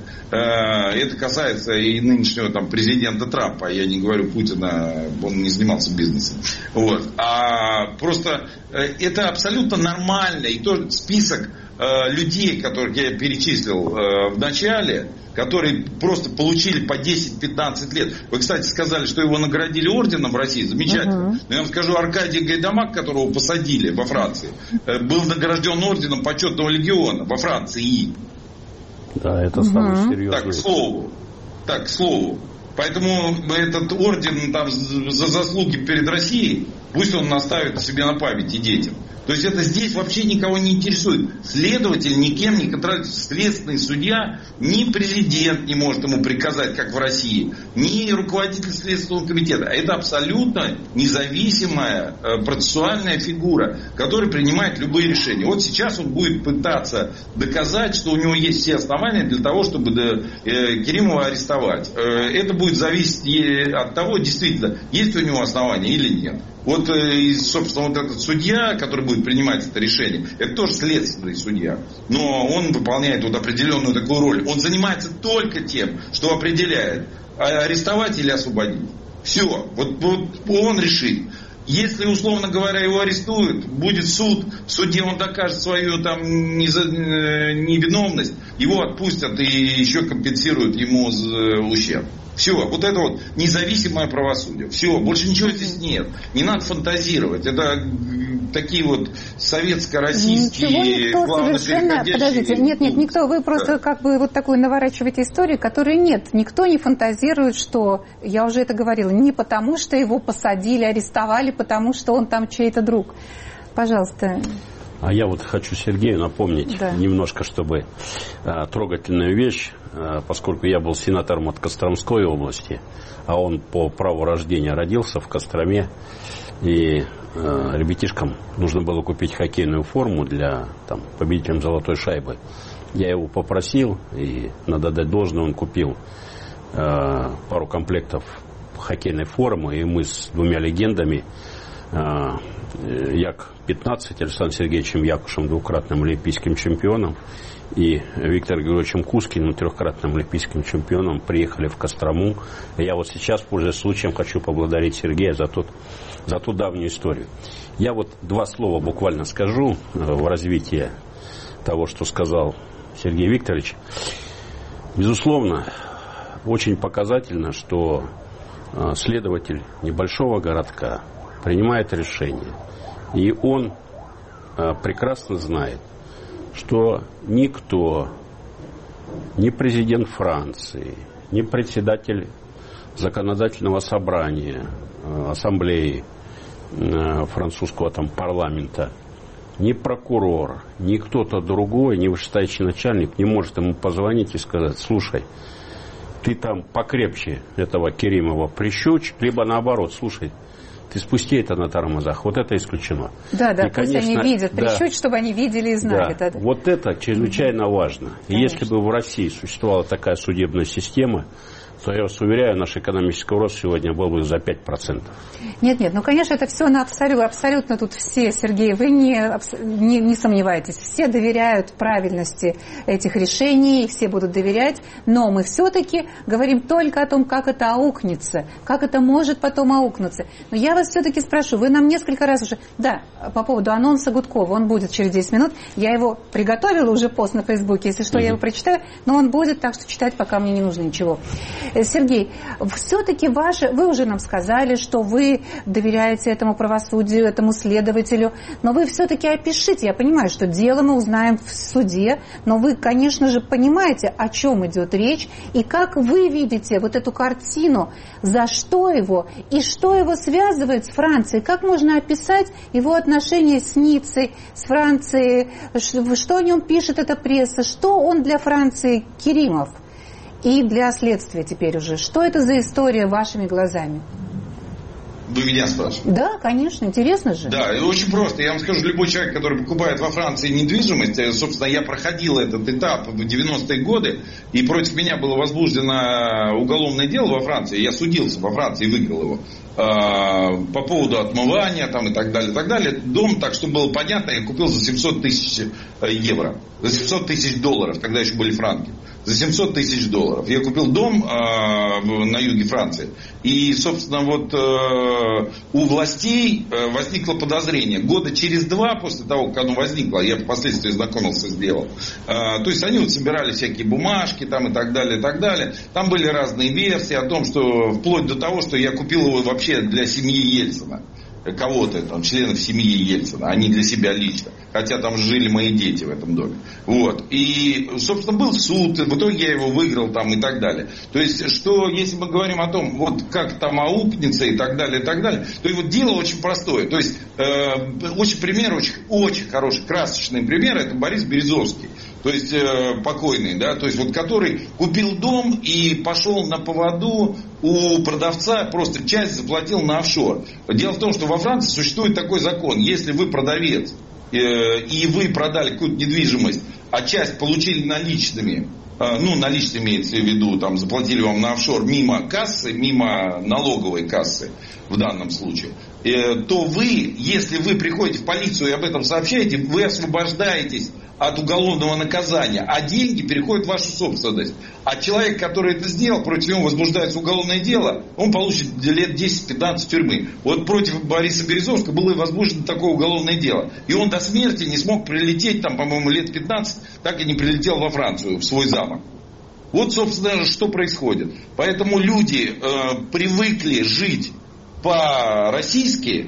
Speaker 3: Это касается и нынешнего там, президента Трампа. Я не говорю Путина, он не занимался бизнесом. Вот. А просто это абсолютно нормально. И тот список людей, которых я перечислил в начале, которые просто получили по десять-пятнадцать лет. Вы, кстати, сказали, что его наградили орденом в России. Замечательно. Uh-huh. Но я вам скажу, Аркадий Гайдамак, которого посадили во Франции, был награжден орденом почетного легиона во Франции.
Speaker 4: Да, это самое uh-huh. серьезное.
Speaker 3: Так, к слову. Так, к слову. Поэтому этот орден там, за заслуги перед Россией, пусть он оставит себе на память и детям. То есть это здесь вообще никого не интересует. Следователь никем не контролируется. Следственный судья, ни президент не может ему приказать, как в России, ни руководитель Следственного комитета. Это абсолютно независимая процессуальная фигура, которая принимает любые решения. Вот сейчас он будет пытаться доказать, что у него есть все основания для того, чтобы Керимова арестовать. Это будет зависеть от того, действительно, есть у него основания или нет. Вот, собственно, вот этот судья, который будет принимать это решение, это тоже следственный судья. Но он выполняет вот определенную такую роль. Он занимается только тем, что определяет, арестовать или освободить. Все. Вот, вот он решит. Если, условно говоря, его арестуют, будет суд, в суде он докажет свою там невиновность, его отпустят и еще компенсируют ему ущерб. Все, вот это вот независимое правосудие. Все, больше ничего здесь нет. Не надо фантазировать. Это такие вот советско-российские главные
Speaker 1: совершенно... Подождите, нет, нет, никто, вы просто да. как бы вот такую наворачиваете историю, которой нет. Никто не фантазирует, что, я уже это говорила, не потому, что его посадили, арестовали, потому что он там чей-то друг. Пожалуйста.
Speaker 4: А я вот хочу Сергею напомнить да. немножко, чтобы а, трогательную вещь, а, поскольку я был сенатором от Костромской области, а он по праву рождения родился в Костроме, и а, ребятишкам нужно было купить хоккейную форму для там, победителям золотой шайбы. Я его попросил, и надо дать должное, он купил а, пару комплектов хоккейной формы, и мы с двумя легендами, а, Як пятнадцать, Александром Сергеевичем Якушем, двукратным олимпийским чемпионом, и Виктором Григорьевичем Кускиным, трехкратным олимпийским чемпионом, приехали в Кострому. И я вот сейчас, пользуясь случаем, хочу поблагодарить Сергея за, тот, за ту давнюю историю. Я вот два слова буквально скажу в развитии того, что сказал Сергей Викторович. Безусловно, очень показательно, что следователь небольшого городка принимает решение. И он а, прекрасно знает, что никто, ни президент Франции, ни председатель законодательного собрания, а, ассамблеи а, французского там парламента, ни прокурор, ни кто-то другой, ни вышестоящий начальник не может ему позвонить и сказать: слушай, ты там покрепче этого Керимова прищучь, либо наоборот, слушай, ты спусти это на тормозах. Вот это исключено.
Speaker 1: Да, да,
Speaker 3: и,
Speaker 1: пусть
Speaker 3: конечно,
Speaker 1: они видят,
Speaker 3: да,
Speaker 1: прищуть, чтобы они видели и знали.
Speaker 3: Да,
Speaker 1: да.
Speaker 3: Вот это чрезвычайно важно. И
Speaker 1: Конечно.
Speaker 3: если бы в России существовала такая судебная система, то, я вас уверяю, наш экономический рост сегодня был бы за пять процентов.
Speaker 1: Нет, нет, ну, конечно, это все на абсолютно, абсолютно тут все, Сергей, вы не, не, не сомневайтесь, все доверяют правильности этих решений, все будут доверять, но мы все-таки говорим только о том, как это аукнется, как это может потом аукнуться. Но я вас все-таки спрошу, вы нам несколько раз уже, да, по поводу анонса Гудкова, он будет через десять минут, я его приготовила уже пост на Фейсбуке, если что, mm-hmm. я его прочитаю, но он будет, так что читать пока мне не нужно ничего. Сергей, все-таки ваши, вы уже нам сказали, что вы доверяете этому правосудию, этому следователю, но вы все-таки опишите, я понимаю, что дело мы узнаем в суде, но вы, конечно же, понимаете, о чем идет речь, и как вы видите вот эту картину, за что его, и что его связывает с Францией, как можно описать его отношения с Ниццей, с Францией, что о нем пишет эта пресса, что он для Франции, Керимов? И для следствия теперь уже. Что это за история вашими глазами?
Speaker 3: Вы меня спрашиваете?
Speaker 1: Да, конечно, интересно же.
Speaker 3: Да, и очень просто. Я вам скажу, любой человек, который покупает во Франции недвижимость, собственно, я проходил этот этап в девяностые годы, и против меня было возбуждено уголовное дело во Франции. Я судился во Франции и выиграл его. По поводу отмывания там, и так далее, и так далее. Дом, так что было понятно, я купил за семьсот тысяч евро. За семьсот тысяч долларов, тогда еще были франки. За семьсот тысяч долларов. Я купил дом э, на юге Франции. И, собственно, вот э, у властей э, возникло подозрение. Года через два после того, как оно возникло, я впоследствии знакомился с делом. Э, то есть они вот собирали всякие бумажки там, и так далее, и так далее. Там были разные версии о том, что вплоть до того, что я купил его вообще для семьи Ельцина. Кого-то, там, членов семьи Ельцина, а не для себя лично. Хотя там жили мои дети в этом доме. Вот. И, собственно, был суд, в итоге я его выиграл там и так далее. То есть, что, если мы говорим о том, вот как там аукнется и так далее, и так далее, то и вот дело очень простое. То есть, э, очень пример, очень, очень хороший, красочный пример, это Борис Березовский. То есть, э, покойный, да, то есть, вот который купил дом и пошел на поводу у продавца, просто часть заплатил на офшор. Дело в том, что во Франции существует такой закон, если вы продавец, э, и вы продали какую-то недвижимость, а часть получили наличными, э, ну, наличные имеется в виду, там, заплатили вам на офшор мимо кассы, мимо налоговой кассы в данном случае, э, то вы, если вы приходите в полицию и об этом сообщаете, вы освобождаетесь от уголовного наказания, а деньги переходят в вашу собственность. А человек, который это сделал, против него возбуждается уголовное дело, он получит лет десять-пятнадцать тюрьмы. Вот против Бориса Березовского было возбуждено такое уголовное дело. И он до смерти не смог прилететь, там, по-моему, лет пятнадцать, так и не прилетел во Францию, в свой замок. Вот, собственно, что происходит. Поэтому люди э, привыкли жить по-российски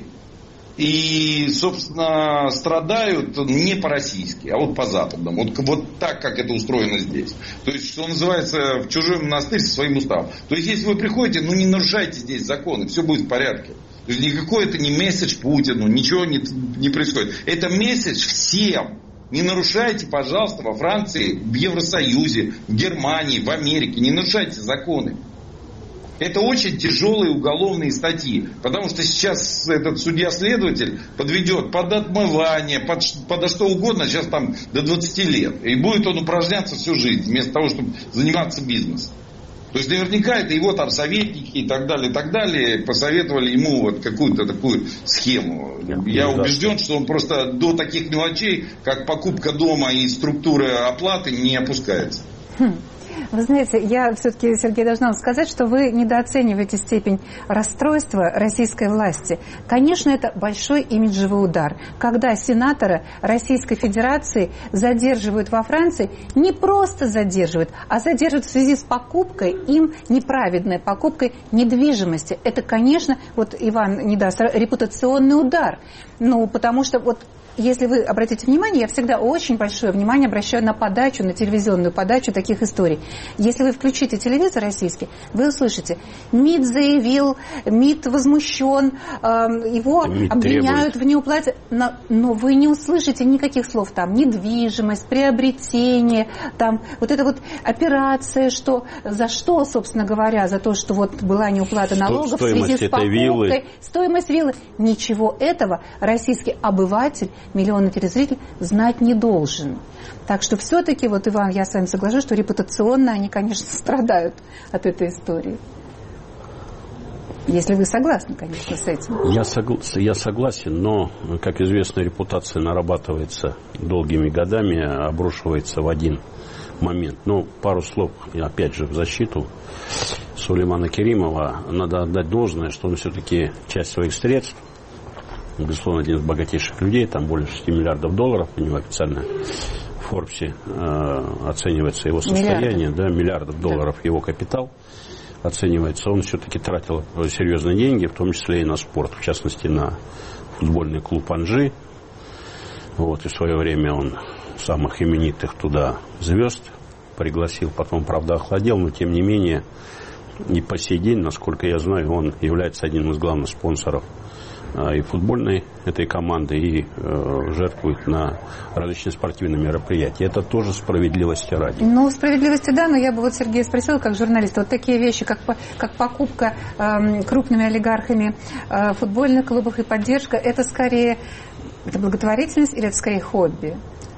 Speaker 3: и, собственно, страдают не по-российски, а вот по-западному. Вот, вот так, как это устроено здесь. То есть, что называется, в чужой монастырь со своим уставом. То есть, если вы приходите, ну не нарушайте здесь законы, все будет в порядке. То есть, никакой это не месседж Путину, ничего не, не происходит. Это месседж всем. Не нарушайте, пожалуйста, во Франции, в Евросоюзе, в Германии, в Америке. Не нарушайте законы. Это очень тяжелые уголовные статьи. Потому что сейчас этот судья-следователь подведет под отмывание, под, под что угодно, сейчас там до двадцати лет. И будет он упражняться всю жизнь, вместо того, чтобы заниматься бизнесом. То есть наверняка это его там советники и так далее, и так далее посоветовали ему вот какую-то такую схему. Я убежден, что он просто до таких мелочей, как покупка дома и структура оплаты, не опускается.
Speaker 1: Вы знаете, я все-таки, Сергей, должна вам сказать, что вы недооцениваете степень расстройства российской власти. Конечно, это большой имиджевый удар, когда сенатора Российской Федерации задерживают во Франции, не просто задерживают, а задерживают в связи с покупкой им неправедной покупкой недвижимости. Это, конечно, вот Иван не даст, репутационный удар. Ну, потому что вот если вы обратите внимание, я всегда очень большое внимание обращаю на подачу, на телевизионную подачу таких историй. Если вы включите телевизор российский, вы услышите: МИД заявил, МИД возмущен, его МИД обвиняют требует в неуплате. Но, но вы не услышите никаких слов там: недвижимость, приобретение, там вот эта вот операция, что за что, собственно говоря, за то, что вот была неуплата налогов в связи с покупкой, виллы. Стоимость виллы. Ничего этого российский обыватель, миллионный телезритель знать не должен. Так что все-таки, вот, Иван, я с вами соглашусь, что репутационно они, конечно, страдают от этой истории. Если вы согласны, конечно, с этим.
Speaker 4: Я, согла- я согласен, но, как известно, репутация нарабатывается долгими годами, обрушивается в один момент. Но пару слов, опять же, в защиту Сулеймана Керимова. Надо отдать должное, что он все-таки часть своих средств, безусловно, один из богатейших людей, там более шести миллиардов долларов, у него официально в Форбсе э, оценивается его состояние, миллиардов, да, миллиардов долларов да. Его капитал оценивается. Он все-таки тратил серьезные деньги, в том числе и на спорт, в частности, на футбольный клуб «Анжи». Вот, и в свое время он самых именитых туда звезд пригласил, потом, правда, охладел, но, тем не менее, и по сей день, насколько я знаю, он является одним из главных спонсоров и футбольной этой команды, и э, жертвует на различные спортивные мероприятия. Это тоже справедливости ради.
Speaker 1: Ну, справедливости, да, но я бы вот Сергея спросила, как журналист, вот такие вещи, как, как покупка э, крупными олигархами э, футбольных клубов и поддержка, это скорее это благотворительность или это скорее хобби?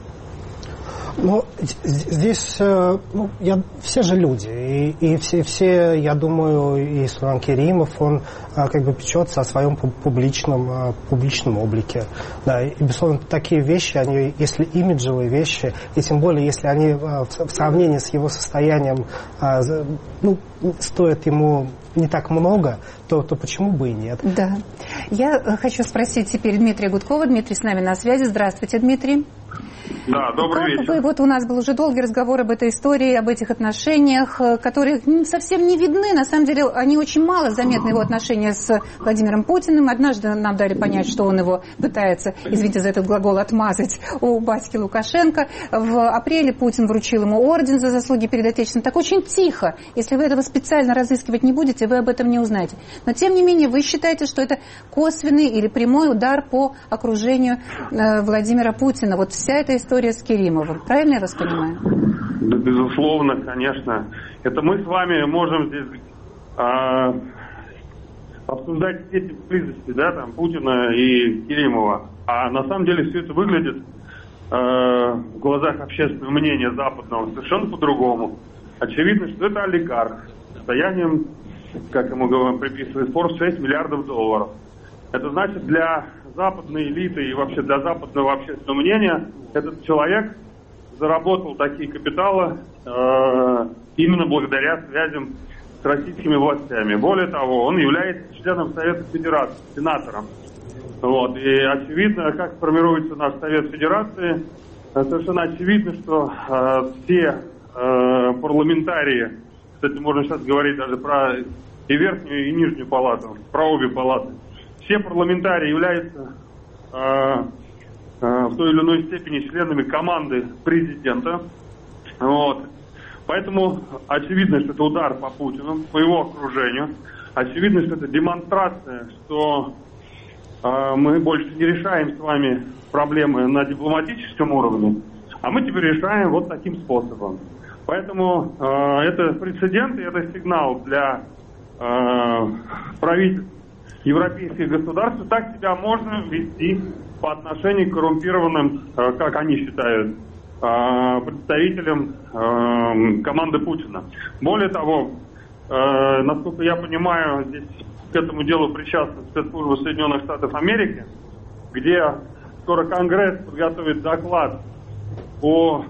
Speaker 2: Ну, здесь ну, я, все же люди, и, и все, все, я думаю, и Сулейман Керимов, он как бы печется о своем публичном, публичном облике. Да, и, безусловно, такие вещи, они, если имиджевые вещи, и тем более, если они в сравнении с его состоянием ну, стоят ему не так много, то, то почему бы и нет?
Speaker 1: Да. Я хочу спросить теперь Дмитрия Гудкова. Дмитрий с нами на связи. Здравствуйте, Дмитрий.
Speaker 15: Да, добрый
Speaker 1: как
Speaker 15: вечер.
Speaker 1: Вы, вот у нас был уже долгий разговор об этой истории, об этих отношениях, которые совсем не видны. На самом деле, они очень мало заметны, его отношения с Владимиром Путиным. Однажды нам дали понять, что он его пытается, извините за этот глагол, отмазать у батьки Лукашенко. В апреле Путин вручил ему орден за заслуги перед Отечеством. Так очень тихо. Если вы этого специально разыскивать не будете, вы об этом не узнаете. Но, тем не менее, вы считаете, что это косвенный или прямой удар по окружению э, Владимира Путина. Вот вся эта история с Керимовым. Правильно я вас понимаю?
Speaker 15: Да, безусловно, конечно. Это мы с вами можем здесь а, обсуждать эти близости, да, там, Путина и Керимова. А на самом деле все это выглядит а, в глазах общественного мнения западного совершенно по-другому. Очевидно, что это олигарх с состоянием, как ему приписывает Forbes, шесть миллиардов долларов. Это значит, для западной элиты и вообще для западного общественного мнения этот человек заработал такие капиталы э, именно благодаря связям с российскими властями. Более того, он является членом Совета Федерации, сенатором. Вот. И очевидно, как формируется наш Совет Федерации, совершенно очевидно, что э, все э, парламентарии, кстати, можно сейчас говорить даже про и верхнюю, и нижнюю палату, про обе палаты, все парламентарии являются э, э, в той или иной степени членами команды президента. Вот. Поэтому очевидно, что это удар по Путину, по его окружению. Очевидно, что это демонстрация, что э, мы больше не решаем с вами проблемы на дипломатическом уровне, а мы теперь решаем вот таким способом. Поэтому э, это прецедент и это сигнал для э, правительств европейских государств. Так себя можно вести по отношению к коррумпированным, э, как они считают, э, представителям э, команды Путина. Более того, э, насколько я понимаю, здесь к этому делу причастна спецслужба Соединенных Штатов Америки, где скоро Конгресс подготовит доклад о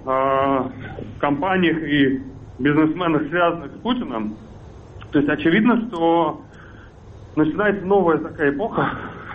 Speaker 15: э, компаниях и бизнесменах, связанных с Путиным. То есть очевидно, что начинается новая такая эпоха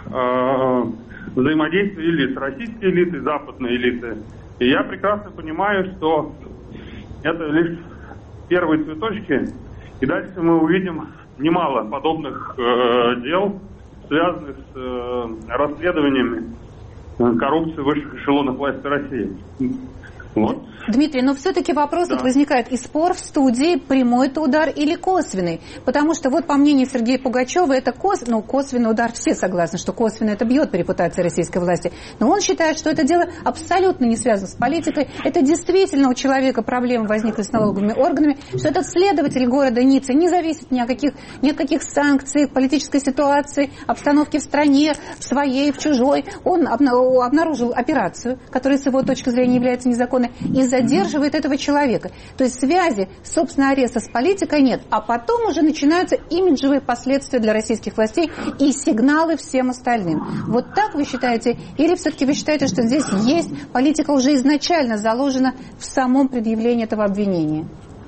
Speaker 15: э, взаимодействия элит, российской элиты, западной элиты. И я прекрасно понимаю, что это лишь первые цветочки, и дальше мы увидим немало подобных э, дел, связанных с э, расследованиями коррупции в высших эшелонах власти России. Вот.
Speaker 1: Дмитрий, но все-таки вопрос да. тут возникает, и спор в студии, прямой это удар или косвенный. Потому что вот по мнению Сергея Пугачева, это кос... ну, косвенный удар, все согласны, что косвенно это бьет по репутации российской власти. Но он считает, что это дело абсолютно не связано с политикой. Это действительно у человека проблемы возникли с налоговыми органами, что этот следователь города Ниццы не зависит ни от каких, ни от каких санкций, политической ситуации, обстановки в стране, в своей, в чужой. Он обнаружил операцию, которая с его точки зрения является незаконной, и задерживает этого человека. То есть связи, собственно, ареста с политикой нет. А потом уже начинаются имиджевые последствия для российских властей и сигналы всем остальным. Вот так вы считаете? Или все-таки вы считаете, что здесь есть политика уже изначально заложена в самом предъявлении этого обвинения?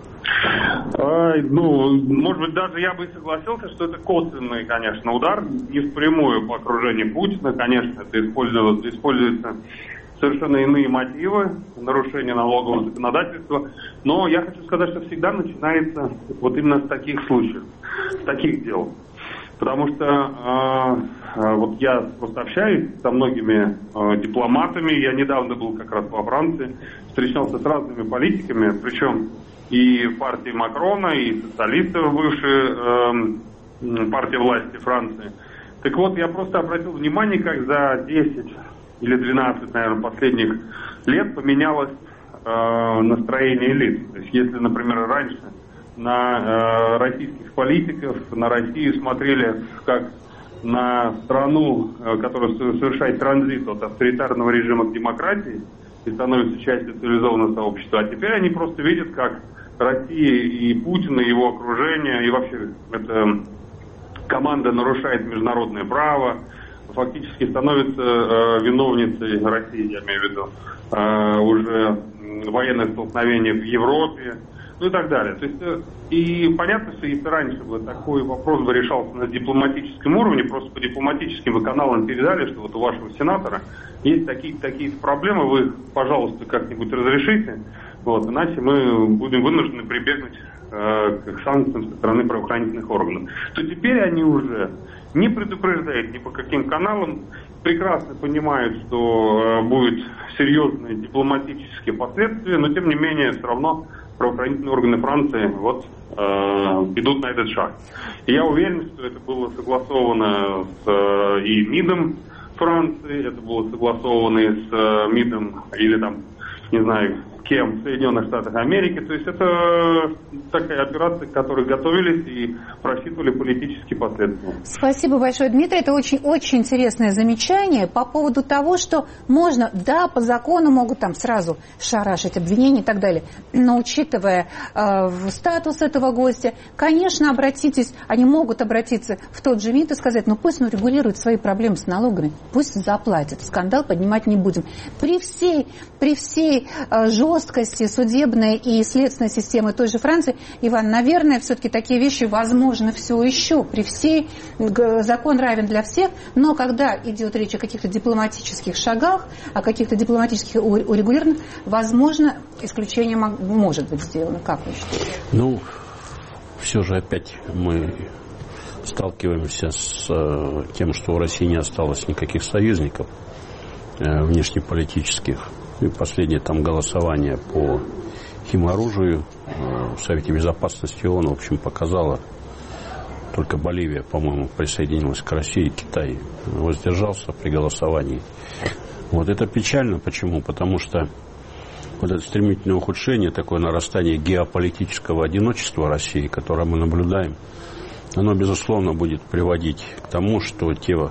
Speaker 15: А, ну, может быть, даже я бы и согласился, что это косвенный, конечно, удар, не впрямую по окружению Путина. Конечно, это используется, используется совершенно иные мотивы нарушения налогового законодательства. Но я хочу сказать, что всегда начинается вот именно с таких случаев, с таких дел. Потому что э, э, вот я просто общаюсь со многими э, дипломатами. Я недавно был как раз во Франции, встречался с разными политиками, причем и в партии Макрона, и социалисты, бывшие э, партии власти Франции. Так вот, я просто обратил внимание, как за десять или двенадцать, наверное, последних лет поменялось э, настроение элит. То есть, если, например, раньше на э, российских политиков, на Россию смотрели как на страну, э, которая совершает транзит от авторитарного режима к демократии и становится частью цивилизованного сообщества, а теперь они просто видят, как Россия и Путин, и его окружение, и вообще эта команда нарушает международное право, фактически становится э, виновницей России, я имею в виду, э, уже военных столкновений в Европе, ну и так далее. То есть, э, и понятно, что если раньше бы такой вопрос бы решался на дипломатическом уровне, просто по дипломатическим каналам передали, что вот у вашего сенатора есть такие-то такие проблемы, вы, пожалуйста, как-нибудь разрешите, вот, иначе мы будем вынуждены прибегнуть э, к санкциям со стороны правоохранительных органов. То теперь они уже не предупреждают ни по каким каналам, прекрасно понимают, что э, будут серьезные дипломатические последствия, но тем не менее все равно правоохранительные органы Франции вот, э, идут на этот шаг. И я уверен, что это было согласовано с э, и МИДом Франции, это было согласовано и с э, МИДом или там, не знаю, кем в Соединенных Штатах Америки. То есть это такая операция, к которой готовились и просчитывали политические последствия.
Speaker 1: Спасибо большое, Дмитрий. Это очень-очень интересное замечание по поводу того, что можно, да, по закону могут там сразу шарашить обвинения и так далее, но учитывая э, статус этого гостя, конечно, обратитесь, они могут обратиться в тот же МИД и сказать, ну пусть он регулирует свои проблемы с налогами, пусть заплатит, скандал поднимать не будем. При всей, при всей э, жесткости громоздкости судебной и следственной системы той же Франции, Иван, наверное, все-таки такие вещи возможны все еще при всей... Закон равен для всех, но когда идет речь о каких-то дипломатических шагах, о каких-то дипломатических урегулированных, возможно, исключение может быть сделано. Как вы считаете?
Speaker 4: Ну, все же опять мы сталкиваемся с э, тем, что у России не осталось никаких союзников э, внешнеполитических. И последнее там голосование по химоружию э, в Совете Безопасности ООН, в общем, показало, только Боливия, по-моему, присоединилась к России, Китай воздержался при голосовании. Вот это печально. Почему? Потому что вот это стремительное ухудшение, такое нарастание геополитического одиночества России, которое мы наблюдаем, оно, безусловно, будет приводить к тому, что те э,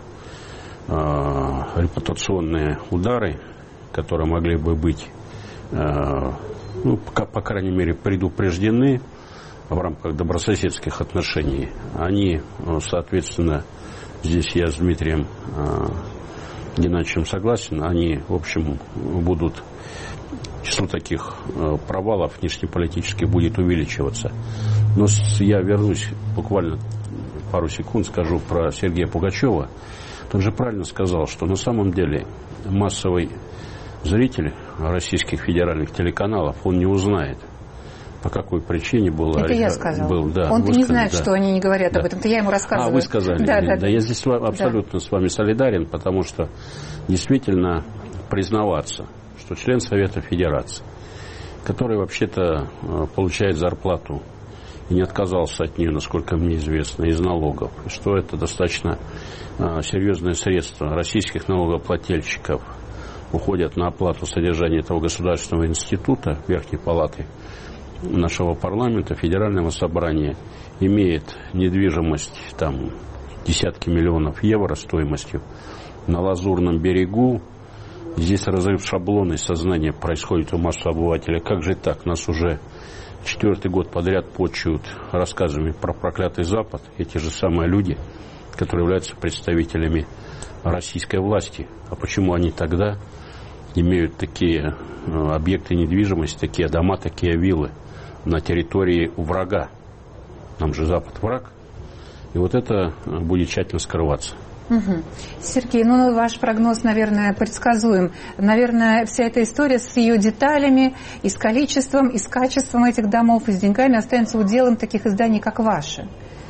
Speaker 4: репутационные удары, которые могли бы быть, э, ну, по, по крайней мере, предупреждены в рамках добрососедских отношений, они, соответственно, здесь я с Дмитрием э, Геннадьевичем согласен, они, в общем, будут, число таких э, провалов внешнеполитических будет увеличиваться. Но я вернусь буквально пару секунд, скажу про Сергея Пугачева. Он же правильно сказал, что на самом деле массовый зритель российских федеральных телеканалов, он не узнает, по какой причине был...
Speaker 1: Это я сказал.
Speaker 4: Был, да,
Speaker 1: Он-то не знает,
Speaker 4: да.
Speaker 1: что они не говорят да. об этом. Это я ему рассказываю.
Speaker 4: А, вы сказали.
Speaker 1: Да,
Speaker 4: да,
Speaker 1: да,
Speaker 4: да.
Speaker 1: да.
Speaker 4: Я здесь абсолютно да. с вами солидарен, потому что действительно признаваться, что член Совета Федерации, который вообще-то получает зарплату и не отказался от нее, насколько мне известно, из налогов, что это достаточно серьезное средство российских налогоплательщиков уходят на оплату содержания этого государственного института, Верхней Палаты нашего парламента, Федерального собрания, имеет недвижимость там десятки миллионов евро стоимостью на Лазурном берегу. Здесь разрыв шаблона и сознания происходит у массы обывателя. Как же так? Нас уже четвертый год подряд почуют рассказами про проклятый Запад. Эти же самые люди, которые являются представителями российской власти. А почему они тогда имеют такие объекты недвижимости, такие дома, такие виллы на территории у врага? Нам же Запад враг. И вот это будет тщательно скрываться.
Speaker 1: Угу. Сергей, ну ваш прогноз, наверное, предсказуем. Наверное, вся эта история с ее деталями, и с количеством, и с качеством этих домов, и с деньгами останется уделом таких изданий, как ваши.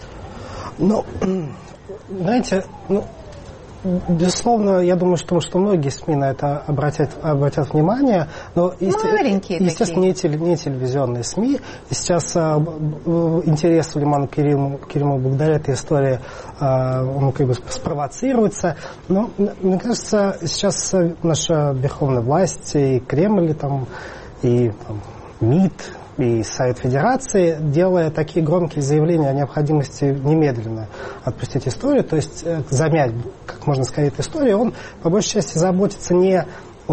Speaker 2: Ну, знаете, ну, безусловно, я думаю, что, что многие СМИ на это обратят, обратят внимание, но
Speaker 1: маленькие
Speaker 2: естественно, такие. Не, не телевизионные СМИ. И сейчас а, интерес Сулейману Керимову, Керимову благодаря этой истории а, он как бы спровоцируется. Но, мне кажется, сейчас наша верховная власть и Кремль, там, и там, МИД, и Совет Федерации, делая такие громкие заявления о необходимости немедленно отпустить историю, то есть замять как можно скорее эту историю, он по большей части заботится не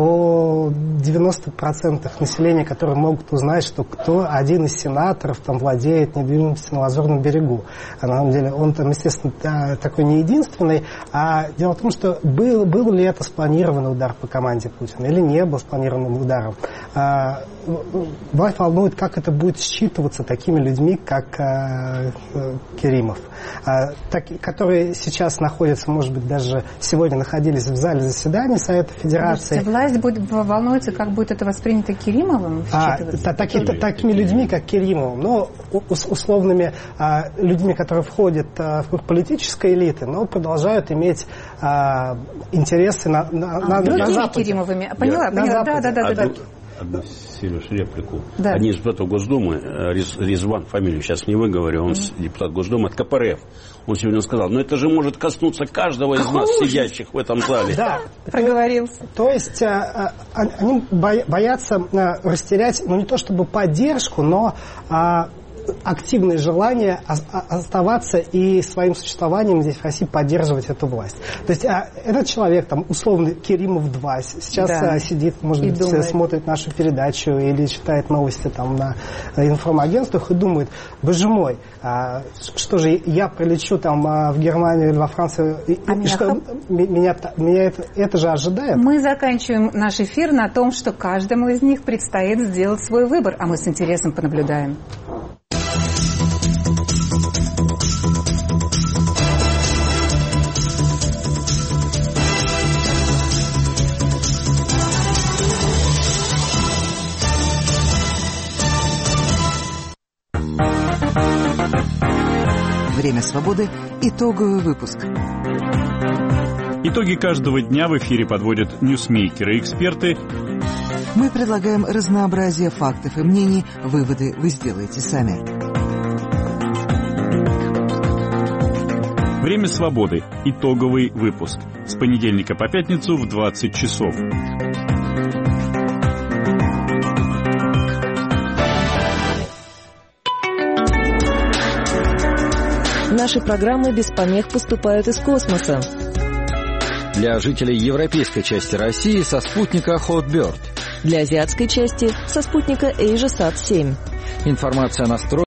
Speaker 2: о девяноста процентах населения, которые могут узнать, что кто один из сенаторов там владеет недвижимостью на Лазурном берегу. А на самом деле он там, естественно, такой не единственный. А дело в том, что был, был ли это спланированный удар по команде Путина или не был спланированным ударом. А, власть волнует, как это будет считываться такими людьми, как а, Керимов, а, так, которые сейчас находятся, может быть, даже сегодня находились в зале заседаний Совета Федерации.
Speaker 1: Власть будет, волнуется, как будет это воспринято Керимовым?
Speaker 2: А, та, так, это, такими людьми, как Керимовым, но условными а, людьми, которые входят а, в политической элиты, но продолжают иметь а, интересы на, на, а, на, на Западе.
Speaker 1: Керимовыми. Поняла,
Speaker 2: на
Speaker 1: поняла. Да, да, да, да.
Speaker 4: Одну, Сереж, реплику.
Speaker 1: Да.
Speaker 4: Один из депутатов Госдумы, Рез, Резван, фамилию сейчас не выговорю, он mm-hmm. депутат Госдумы от ка пэ эр эф. Он сегодня сказал, ну это же может коснуться каждого из нас, сидящих в этом зале.
Speaker 2: Да,
Speaker 1: проговорился.
Speaker 2: То есть а, а, они боятся а, растерять, ну не то чтобы поддержку, но а, активное желание оставаться и своим существованием здесь в России поддерживать эту власть. То есть а, этот человек, там, условно, Керимов два, сейчас да. сидит, может и быть, думает. смотрит нашу передачу или читает новости там на информагентствах и думает, боже мой, а, что же, я прилечу там в Германию или во Францию, и, а и что, меня, меня это, это же ожидает?
Speaker 1: Мы заканчиваем наш эфир на том, что каждому из них предстоит сделать свой выбор, а мы с интересом понаблюдаем.
Speaker 16: Время свободы. Итоговый выпуск.
Speaker 17: Итоги каждого дня в эфире подводят ньюсмейкеры и эксперты.
Speaker 16: Мы предлагаем разнообразие фактов и мнений. Выводы вы сделаете сами.
Speaker 17: Время свободы. Итоговый выпуск. С понедельника по пятницу в двадцать часов.
Speaker 18: Наши программы без помех поступают из космоса.
Speaker 19: Для жителей европейской части России со спутника Hotbird.
Speaker 18: Для азиатской части со спутника AsiaSat семь.
Speaker 19: Информация о настройке